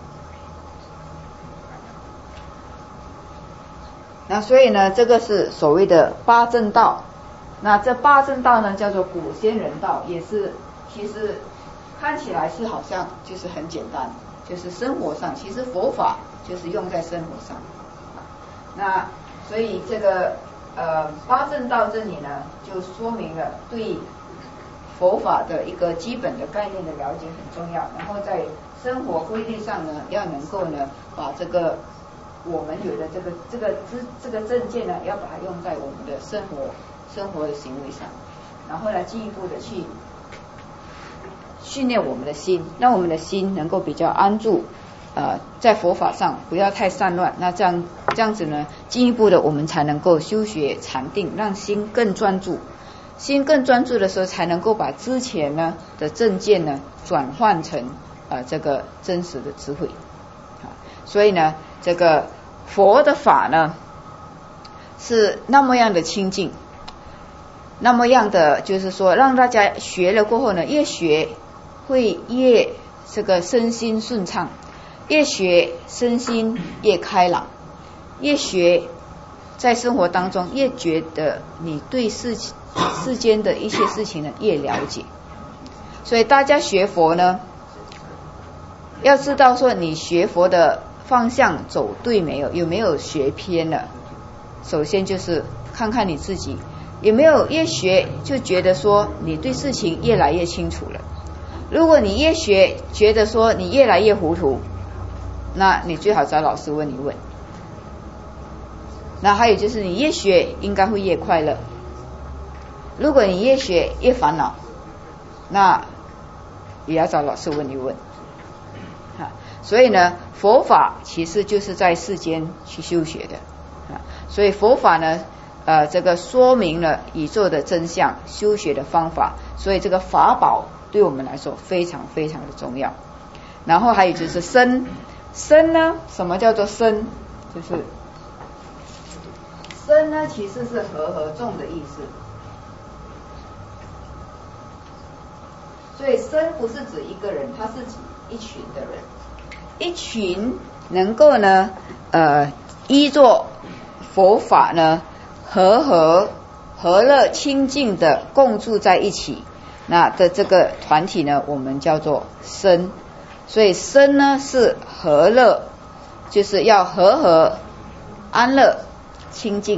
那所以呢，这个是所谓的八正道。那这八正道呢，叫做古仙人道，也是其实看起来是好像就是很简单，就是生活上，其实佛法就是用在生活上。那所以这个八正道这里呢，就说明了对佛法的一个基本的概念的了解很重要，然后在生活规律上呢，要能够呢把这个我们有的这个正见呢，要把它用在我们的生活的行为上，然后呢进一步的去训练我们的心，让我们的心能够比较安住在佛法上，不要太散乱。那这样子呢，进一步的我们才能够修学禅定，让心更专注。心更专注的时候，才能够把之前呢的正见呢转换成这个真实的智慧。所以呢，这个佛的法呢是那么样的清净，那么样的就是说，让大家学了过后呢，越学会越这个身心顺畅，越学身心越开朗，越学在生活当中越觉得你对世间的一些事情呢越了解。所以大家学佛呢，要知道说你学佛的方向走对没有，有没有学偏了。首先就是看看你自己有没有越学就觉得说你对事情越来越清楚了。如果你越学觉得说你越来越糊涂，那你最好找老师问一问。那还有就是你越学应该会越快乐，如果你越学越烦恼，那也要找老师问一问。所以呢，佛法其实就是在世间去修学的所以佛法呢这个说明了宇宙的真相，修学的方法，所以这个法宝对我们来说非常非常的重要。然后还有就是身呢，什么叫做身？就是身呢其实是和众的意思，所以身不是指一个人，它是指一群的人，一群能够呢依作佛法呢和乐清净的共住在一起，那的这个团体呢我们叫做僧。所以僧呢是和乐，就是要和安乐清净。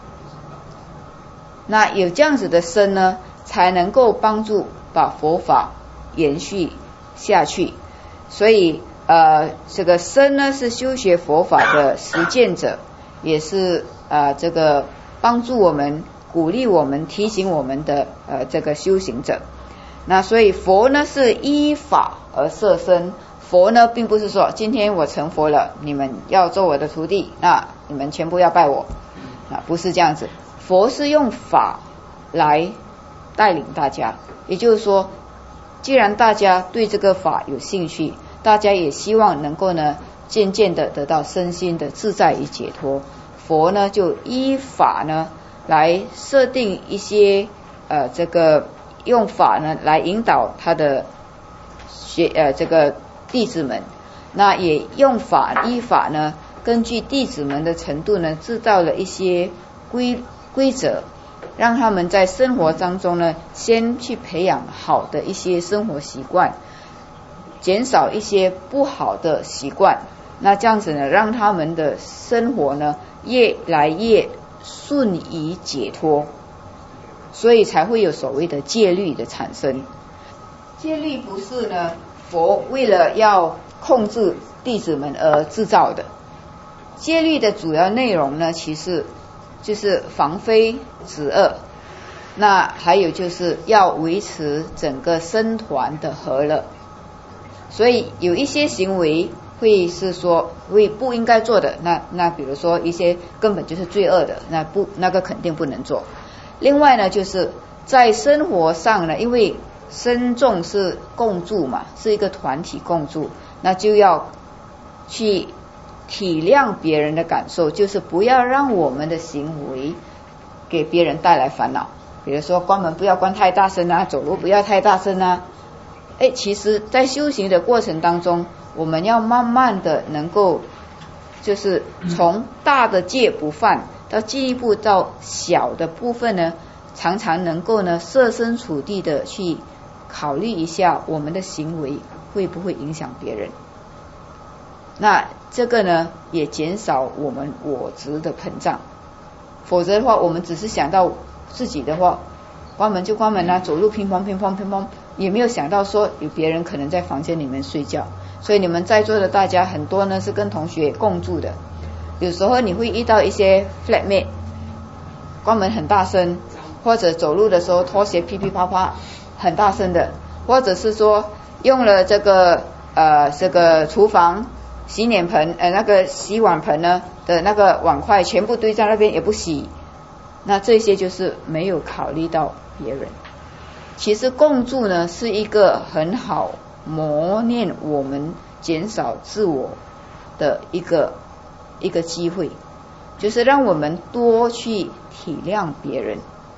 那有这样子的僧呢，才能够帮助把佛法延续下去。所以这个僧呢是修学佛法的实践者，也是这个帮助我们、鼓励我们、提醒我们的这个修行者。那所以佛呢是依法而设僧。佛呢并不是说今天我成佛了，你们要做我的徒弟，那你们全部要拜我，不是这样子。佛是用法来带领大家，也就是说既然大家对这个法有兴趣，大家也希望能够呢渐渐的得到身心的自在与解脱，佛呢就依法呢来设定一些这个用法呢来引导他的这个弟子们，那也用依法呢根据弟子们的程度呢制造了一些规则，让他们在生活当中呢先去培养好的一些生活习惯，减少一些不好的习惯，那这样子呢让他们的生活呢越来越顺宜解脱，所以才会有所谓的戒律的产生。戒律不是呢佛为了要控制弟子们而制造的，戒律的主要内容呢其实就是防非止恶，那还有就是要维持整个僧团的和乐。所以有一些行为会是说不应该做的，那比如说一些根本就是罪恶的，那个肯定不能做。另外呢就是在生活上呢，因为僧众是共住嘛，是一个团体共住，那就要去体谅别人的感受，就是不要让我们的行为给别人带来烦恼。比如说关门不要关太大声啊，走路不要太大声啊。其实在修行的过程当中，我们要慢慢的能够就是从大的戒不犯到进一步到小的部分呢，常常能够呢设身处地的去考虑一下我们的行为会不会影响别人。那这个呢也减少我们我执的膨胀，否则的话我们只是想到自己的话，关门就关门啊，走路乒乓乒乓乒乓，也没有想到说有别人可能在房间里面睡觉。所以你们在座的大家很多呢是跟同学共住的，有时候你会遇到一些 flatmate 关门很大声，或者走路的时候拖鞋噼噼啪啪很大声的，或者是说用了这个厨房洗脸盆那个洗碗盆呢的那个碗筷全部堆在那边也不洗，那这些就是没有考虑到别人。其实共住呢是一个很好磨练我们减少自我的一个机会，就是让我们多去体谅别人。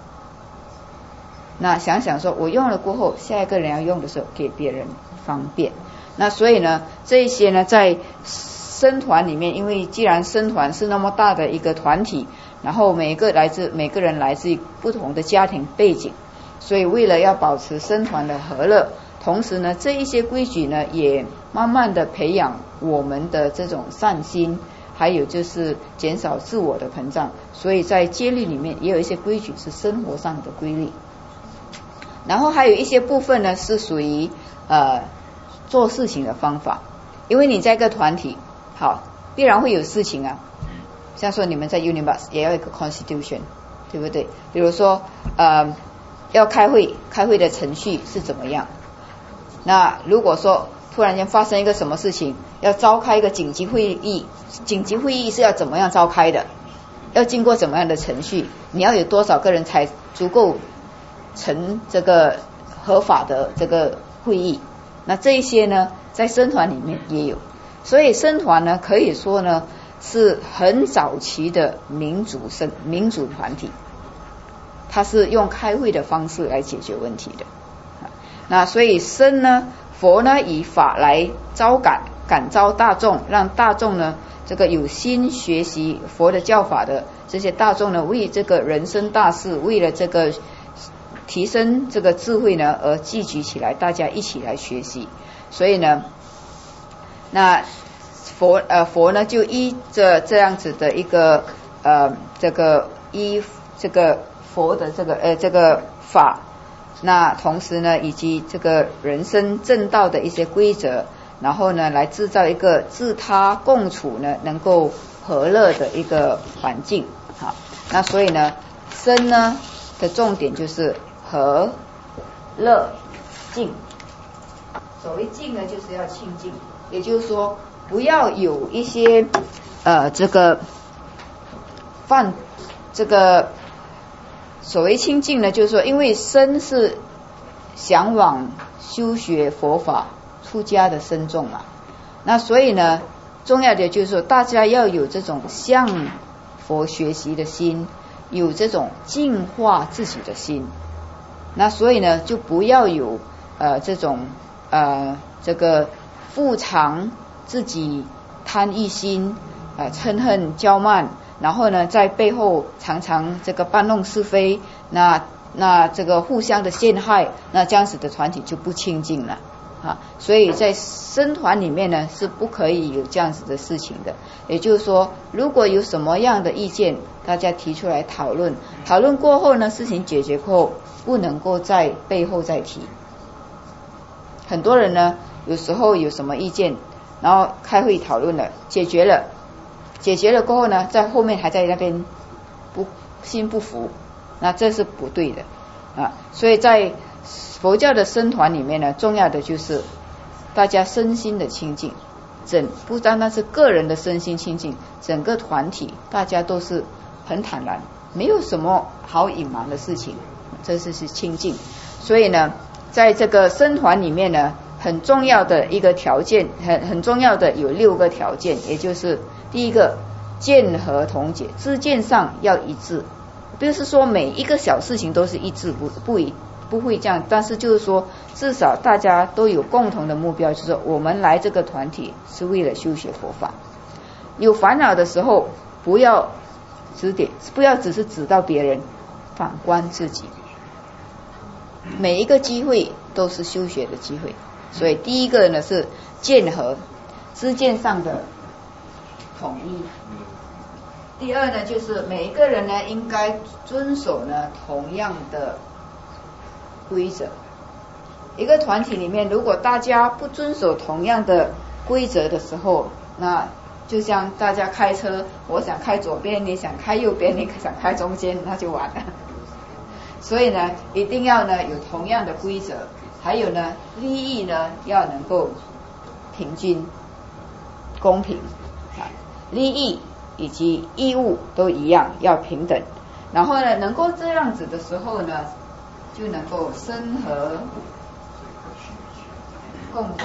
那想想说我用了过后，下一个人要用的时候给别人方便。那所以呢这一些呢在僧团里面，因为既然僧团是那么大的一个团体，然后每个人来自于不同的家庭背景，所以为了要保持僧团的和乐，同时呢这一些规矩呢也慢慢的培养我们的这种善心，还有就是减少自我的膨胀。所以在戒律里面也有一些规矩是生活上的规律，然后还有一些部分呢是属于做事情的方法。因为你在一个团体好必然会有事情啊，像说你们在 Unibus 也要一个 constitution 对不对？比如说要开会的程序是怎么样，那如果说突然间发生一个什么事情，要召开一个紧急会议是要怎么样召开的，要经过怎么样的程序，你要有多少个人才足够成这个合法的这个会议，那这一些呢在僧团里面也有。所以僧团呢可以说呢是很早期的民主团体，它是用开会的方式来解决问题的。那所以僧呢佛呢以法来招感感召大众，让大众呢这个有心学习佛的教法的这些大众呢，为这个人生大事，为了这个提升这个智慧呢而聚集起来，大家一起来学习。所以呢，那佛呢就依着这样子的一个这个依这个佛的这个法，那同时呢以及这个人生正道的一些规则，然后呢来制造一个自他共处呢能够和乐的一个环境。好，那所以呢身呢的重点就是和乐静。所谓静呢就是要清净，也就是说不要有一些这个所谓清净呢，就是说因为身是向往修学佛法出家的僧众嘛，那所以呢重要的就是说大家要有这种向佛学习的心，有这种净化自己的心，那所以呢就不要有这种这个复藏自己贪欲心，嗔恨骄慢，然后呢在背后常常这个搬弄是非，那这个互相的陷害，那这样子的团体就不清净了啊。所以在僧团里面呢是不可以有这样子的事情的。也就是说如果有什么样的意见，大家提出来讨论过后呢，事情解决过后不能够在背后再提。很多人呢有时候有什么意见，然后开会讨论了，解决了过后呢，在后面还在那边心不服，那这是不对的啊。所以在佛教的僧团里面呢，重要的就是大家身心的清净，不单单是个人的身心清净，整个团体大家都是很坦然，没有什么好隐瞒的事情，这是清净。所以呢在这个僧团里面呢，很重要的一个条件，很重要的有6个条件，也就是第一个见合同解，知见上要一致，不是说每一个小事情都是一致，不会这样，但是就是说至少大家都有共同的目标，就是我们来这个团体是为了修学佛法。有烦恼的时候不要只是指到别人，反观自己，每一个机会都是修学的机会。所以第一个呢是见合，知见上的统一。第二呢就是每一个人呢应该遵守呢同样的规则。一个团体里面如果大家不遵守同样的规则的时候，那就像大家开车，我想开左边，你想开右边，你想开中间，那就完了。所以呢一定要呢有同样的规则，还有呢利益呢要能够平均公平，利益以及义务都一样，要平等。然后呢能够这样子的时候呢，就能够身和共住。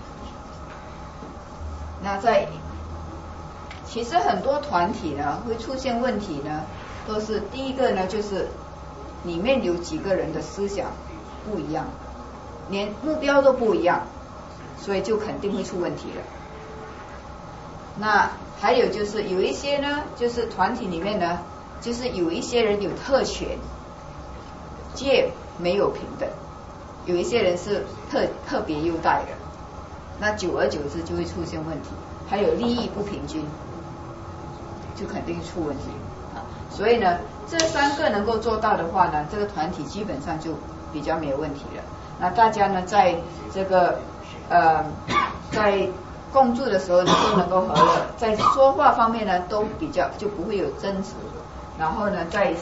那其实很多团体呢会出现问题呢，都是第一个呢就是里面有几个人的思想不一样，连目标都不一样，所以就肯定会出问题了。那还有就是有一些呢，就是团体里面呢，就是有一些人有特权，界没有平等，有一些人是特别优待的，那久而久之就会出现问题。还有利益不平均，就肯定出问题啊。所以呢这3个能够做到的话呢，这个团体基本上就比较没有问题了。那大家呢在这个在共住的时候呢都能够和乐，在说话方面呢都比较就不会有争执，然后呢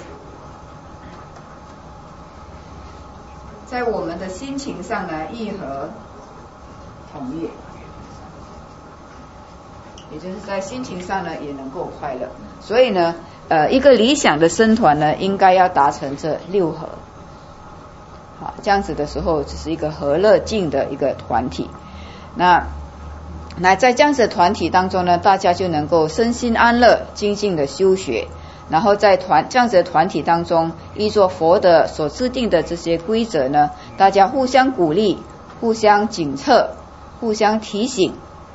在我们的心情上呢意和同悦，也就是在心情上呢也能够快乐。所以呢一个理想的僧团呢应该要达成这6合，好，这样子的时候只是一个和乐静的一个团体。那在这样子的团体当中呢，大家就能够身心安乐，精进的修学，然后在这样子的团体当中，依着佛的所制定的这些规则呢，大家互相鼓励，互相警策，互相提醒，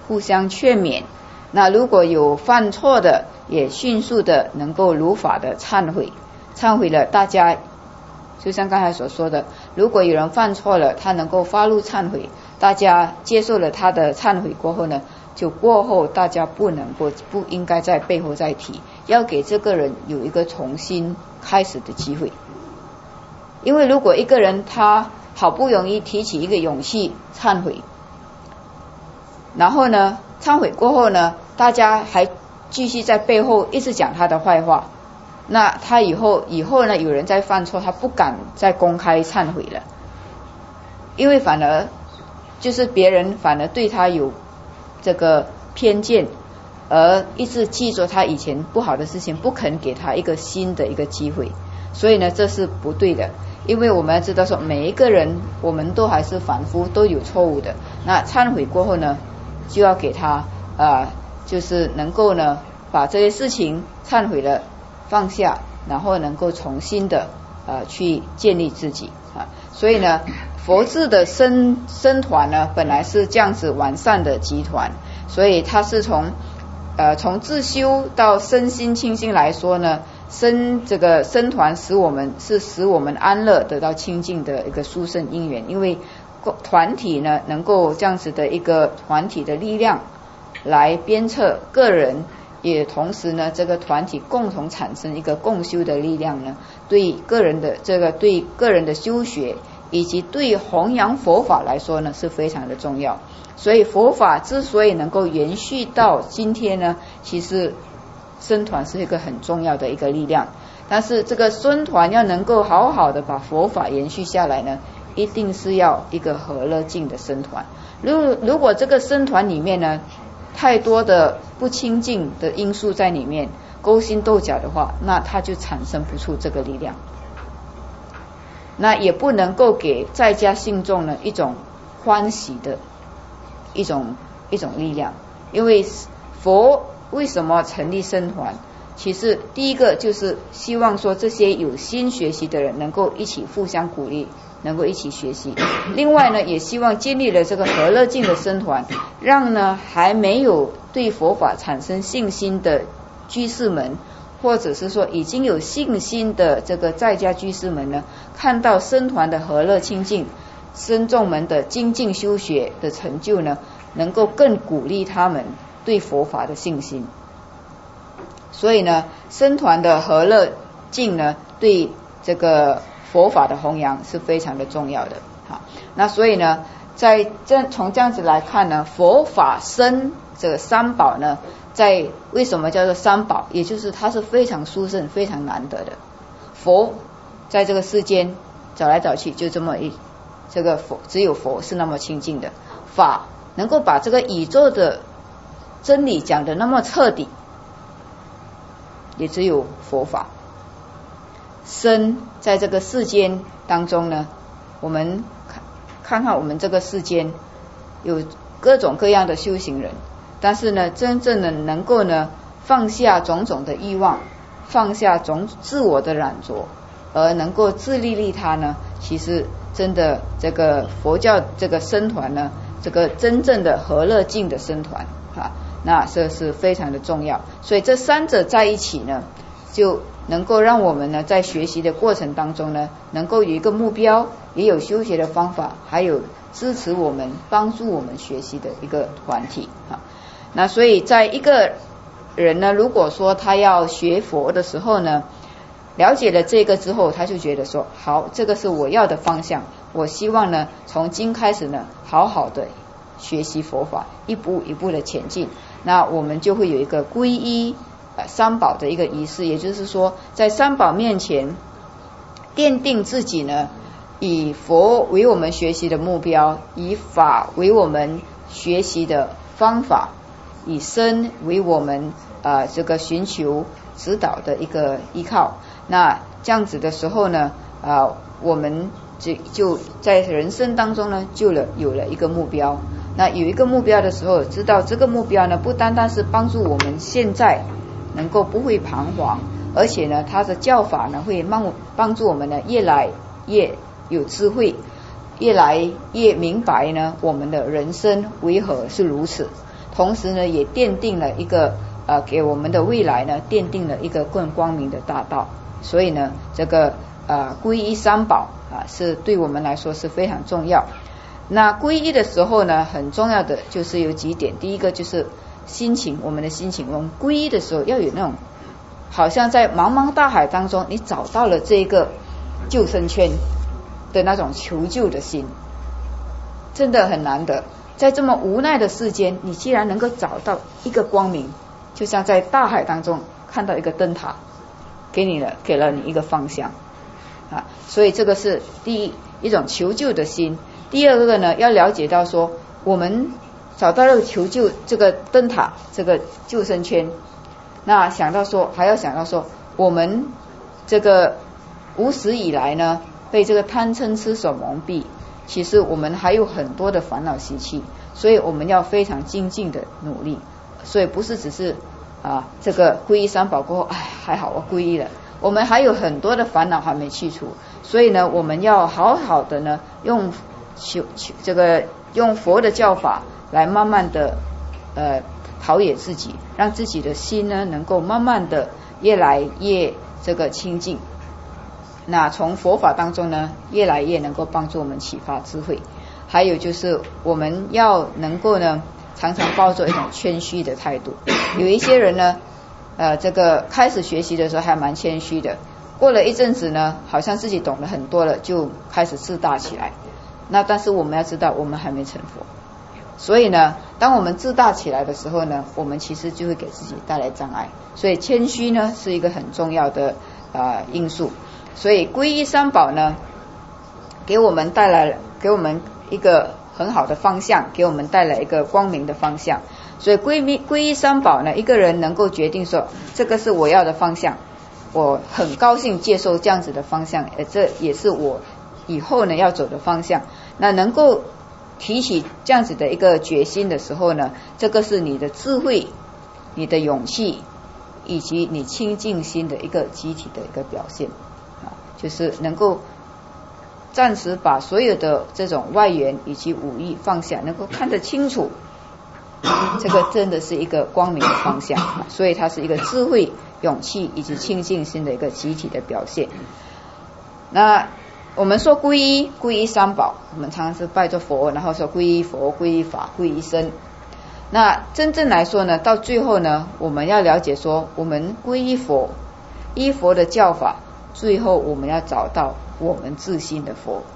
互相劝勉。那如果有犯错的，也迅速的能够如法的忏悔，忏悔了，大家就像刚才所说的，如果有人犯错了，他能够发怒忏悔，大家接受了他的忏悔过后呢，就过后大家不应该在背后再提，要给这个人有一个重新开始的机会。因为如果一个人他好不容易提起一个勇气忏悔，然后呢忏悔过后呢，大家还继续在背后一直讲他的坏话，那他以后呢，有人在犯错，他不敢再公开忏悔了，因为反而就是别人反而对他有这个偏见，而一直记住他以前不好的事情，不肯给他一个新的一个机会。所以呢，这是不对的。因为我们要知道说，每一个人我们都还是反复都有错误的，那忏悔过后呢，就要给他就是能够呢把这些事情忏悔了放下，然后能够重新的去建立自己所以呢，佛智的僧团呢本来是这样子完善的集团，所以它是从自修到身心清净来说呢，这个僧团使我们安乐得到清净的一个殊胜因缘。因为团体呢能够这样子的一个团体的力量来鞭策个人，也同时呢这个团体共同产生一个共修的力量呢，对个人的修学以及对弘扬佛法来说呢是非常的重要。所以佛法之所以能够延续到今天呢，其实僧团是一个很重要的一个力量。但是这个僧团要能够好好的把佛法延续下来呢，一定是要一个和乐净的僧团。如果这个僧团里面呢太多的不清净的因素在里面，勾心斗角的话，那它就产生不出这个力量，那也不能够给在家信众呢一种欢喜的一种力量。因为佛为什么成立僧团，其实第一个就是希望说这些有心学习的人能够一起互相鼓励，能够一起学习。另外呢，也希望建立了这个和乐净的僧团，让呢还没有对佛法产生信心的居士们，或者是说已经有信心的这个在家居士们呢，看到僧团的和乐清净，僧众们的精进修学的成就呢，能够更鼓励他们对佛法的信心。所以呢，僧团的和乐净呢，对这个佛法的弘扬是非常的重要的。好，那所以呢，从这样子来看呢，佛法僧这个三宝呢，为什么叫做三宝？也就是它是非常殊胜、非常难得的。佛在这个世间找来找去，就这么这个佛，只有佛是那么清净的。法能够把这个宇宙的真理讲得那么彻底，也只有佛法。僧在这个世间当中呢，我们看看我们这个世间有各种各样的修行人，但是呢，真正的能够呢放下种种的欲望，放下自我的染着，而能够自利利他呢，其实真的这个佛教这个僧团呢，这个真正的和乐净的僧团那这是非常的重要。所以这三者在一起呢，就能够让我们呢在学习的过程当中呢，能够有一个目标，也有修学的方法，还有支持我们帮助我们学习的一个团体那所以在一个人呢，如果说他要学佛的时候呢，了解了这个之后，他就觉得说，好，这个是我要的方向，我希望呢从今开始呢好好的学习佛法，一步一步的前进。那我们就会有一个皈依三宝的一个仪式，也就是说在三宝面前奠定自己呢，以佛为我们学习的目标，以法为我们学习的方法，以身为我们这个寻求指导的一个依靠。那这样子的时候呢我们就在人生当中呢有了一个目标。那有一个目标的时候，知道这个目标呢不单单是帮助我们现在能够不会彷徨，而且呢它的教法呢会帮助我们呢越来越有智慧，越来越明白呢我们的人生为何是如此。 同时呢也奠定了一个给我们的未来呢奠定了一个更光明的大道。所以呢这个皈依三宝是对我们来说是非常重要。那皈依的时候呢很重要的就是有几点，第一个就是心情，我们的心情，我们皈依的时候要有那种好像在茫茫大海当中你找到了这个救生圈的那种求救的心，真的很难得。在这么无奈的世间，你既然能够找到一个光明，就像在大海当中看到一个灯塔，给了你一个方向所以这个是第一种求救的心。第二个呢，要了解到说我们找到了求救这个灯塔，这个救生圈，那还要想到说我们这个无始以来呢被这个贪嗔痴所蒙蔽，其实我们还有很多的烦恼习气，所以我们要非常精进的努力。所以不是只是这个皈依三宝过后还好我皈依了，我们还有很多的烦恼还没去除。所以呢我们要好好的呢用佛的教法来慢慢的陶冶自己，让自己的心呢能够慢慢的越来越这个清净。那从佛法当中呢越来越能够帮助我们启发智慧。还有就是我们要能够呢常常抱着一种谦虚的态度。有一些人呢这个开始学习的时候还蛮谦虚的，过了一阵子呢好像自己懂得很多了，就开始自大起来。那但是我们要知道我们还没成佛，所以呢当我们自大起来的时候呢，我们其实就会给自己带来障碍。所以谦虚呢是一个很重要的因素。所以皈依三宝呢给我们一个很好的方向，给我们带来一个光明的方向。所以皈依三宝呢，一个人能够决定说这个是我要的方向，我很高兴接受这样子的方向，这也是我以后呢要走的方向。那能够提起这样子的一个决心的时候呢，这个是你的智慧，你的勇气，以及你清净心的一个集体的一个表现就是能够暂时把所有的这种外缘以及五欲放下，能够看得清楚，这个真的是一个光明的方向所以它是一个智慧、勇气以及清净心的一个集体的表现。那我们说皈依三宝，我们常常是拜着佛，然后说皈依佛、皈依法、皈依僧。那真正来说呢，到最后呢，我们要了解说我们皈依佛，依佛的教法，最后我们要找到我们自心的佛，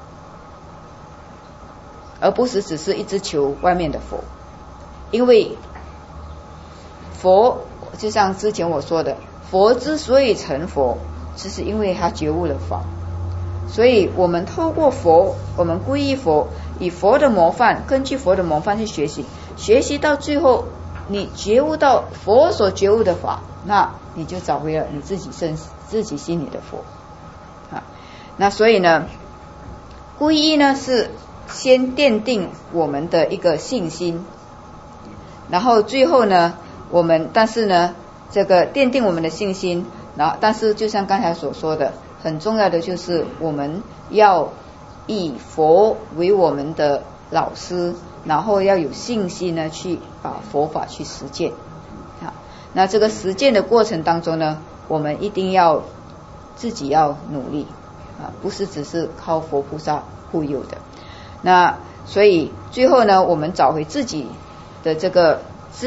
而不是只是一直求外面的佛。因为佛就像之前我说的，佛之所以成佛，就是因为他觉悟了法。所以我们透过佛，我们皈依佛，以佛的模范，根据佛的模范去学习到最后你觉悟到佛所觉悟的法，那你就找回了你自己心里的佛那所以呢皈依呢是先奠定我们的一个信心，然后最后呢但是呢这个奠定我们的信心，然后但是就像刚才所说的，很重要的就是我们要以佛为我们的老师，然后要有信心呢去把佛法去实践那这个实践的过程当中呢，我们一定要自己要努力不是只是靠佛菩萨护佑的。那所以最后呢，我们找回自己的这个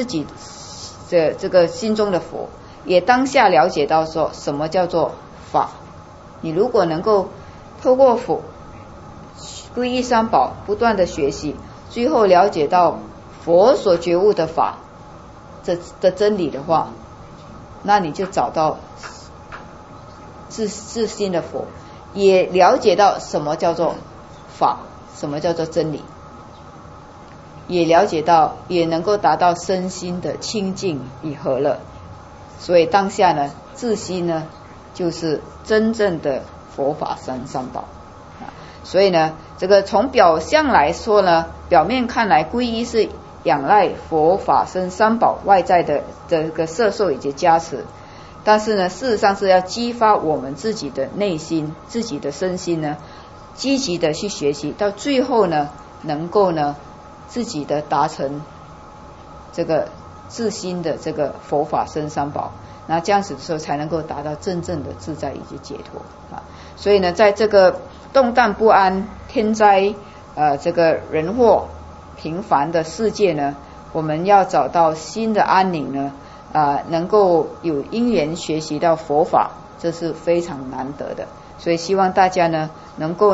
心中的佛，也当下了解到说什么叫做法。你如果能够透过佛皈依三宝不断的学习，最后了解到佛所觉悟的法的真理的话，那你就找到自心的佛，也了解到什么叫做法，什么叫做真理，也了解到，也能够达到身心的清净与和乐。所以当下呢，自心呢就是真正的佛法三宝所以呢，这个从表象来说呢，表面看来皈依是仰赖佛法僧三宝外在的这个摄受以及加持，但是呢事实上是要激发我们自己的内心、自己的身心呢，积极的去学习，到最后呢能够呢自己的达成这个自心的这个佛法僧三宝，那这样子的时候才能够达到真正的自在以及解脱啊。所以呢，在这个动荡不安、天灾这个人祸频繁的世界呢，我们要找到心的安宁呢，能够有因缘学习到佛法，这是非常难得的。所以希望大家呢，能够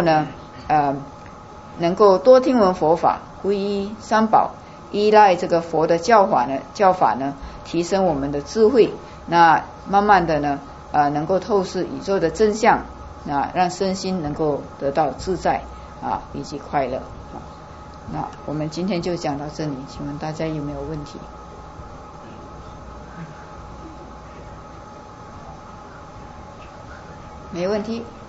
多听闻佛法，皈依三宝，依赖这个佛的教法呢，提升我们的智慧。那慢慢的呢，能够透视宇宙的真相，那让身心能够得到自在以及快乐。那我们今天就讲到这里，请问大家有没有问题？没问题。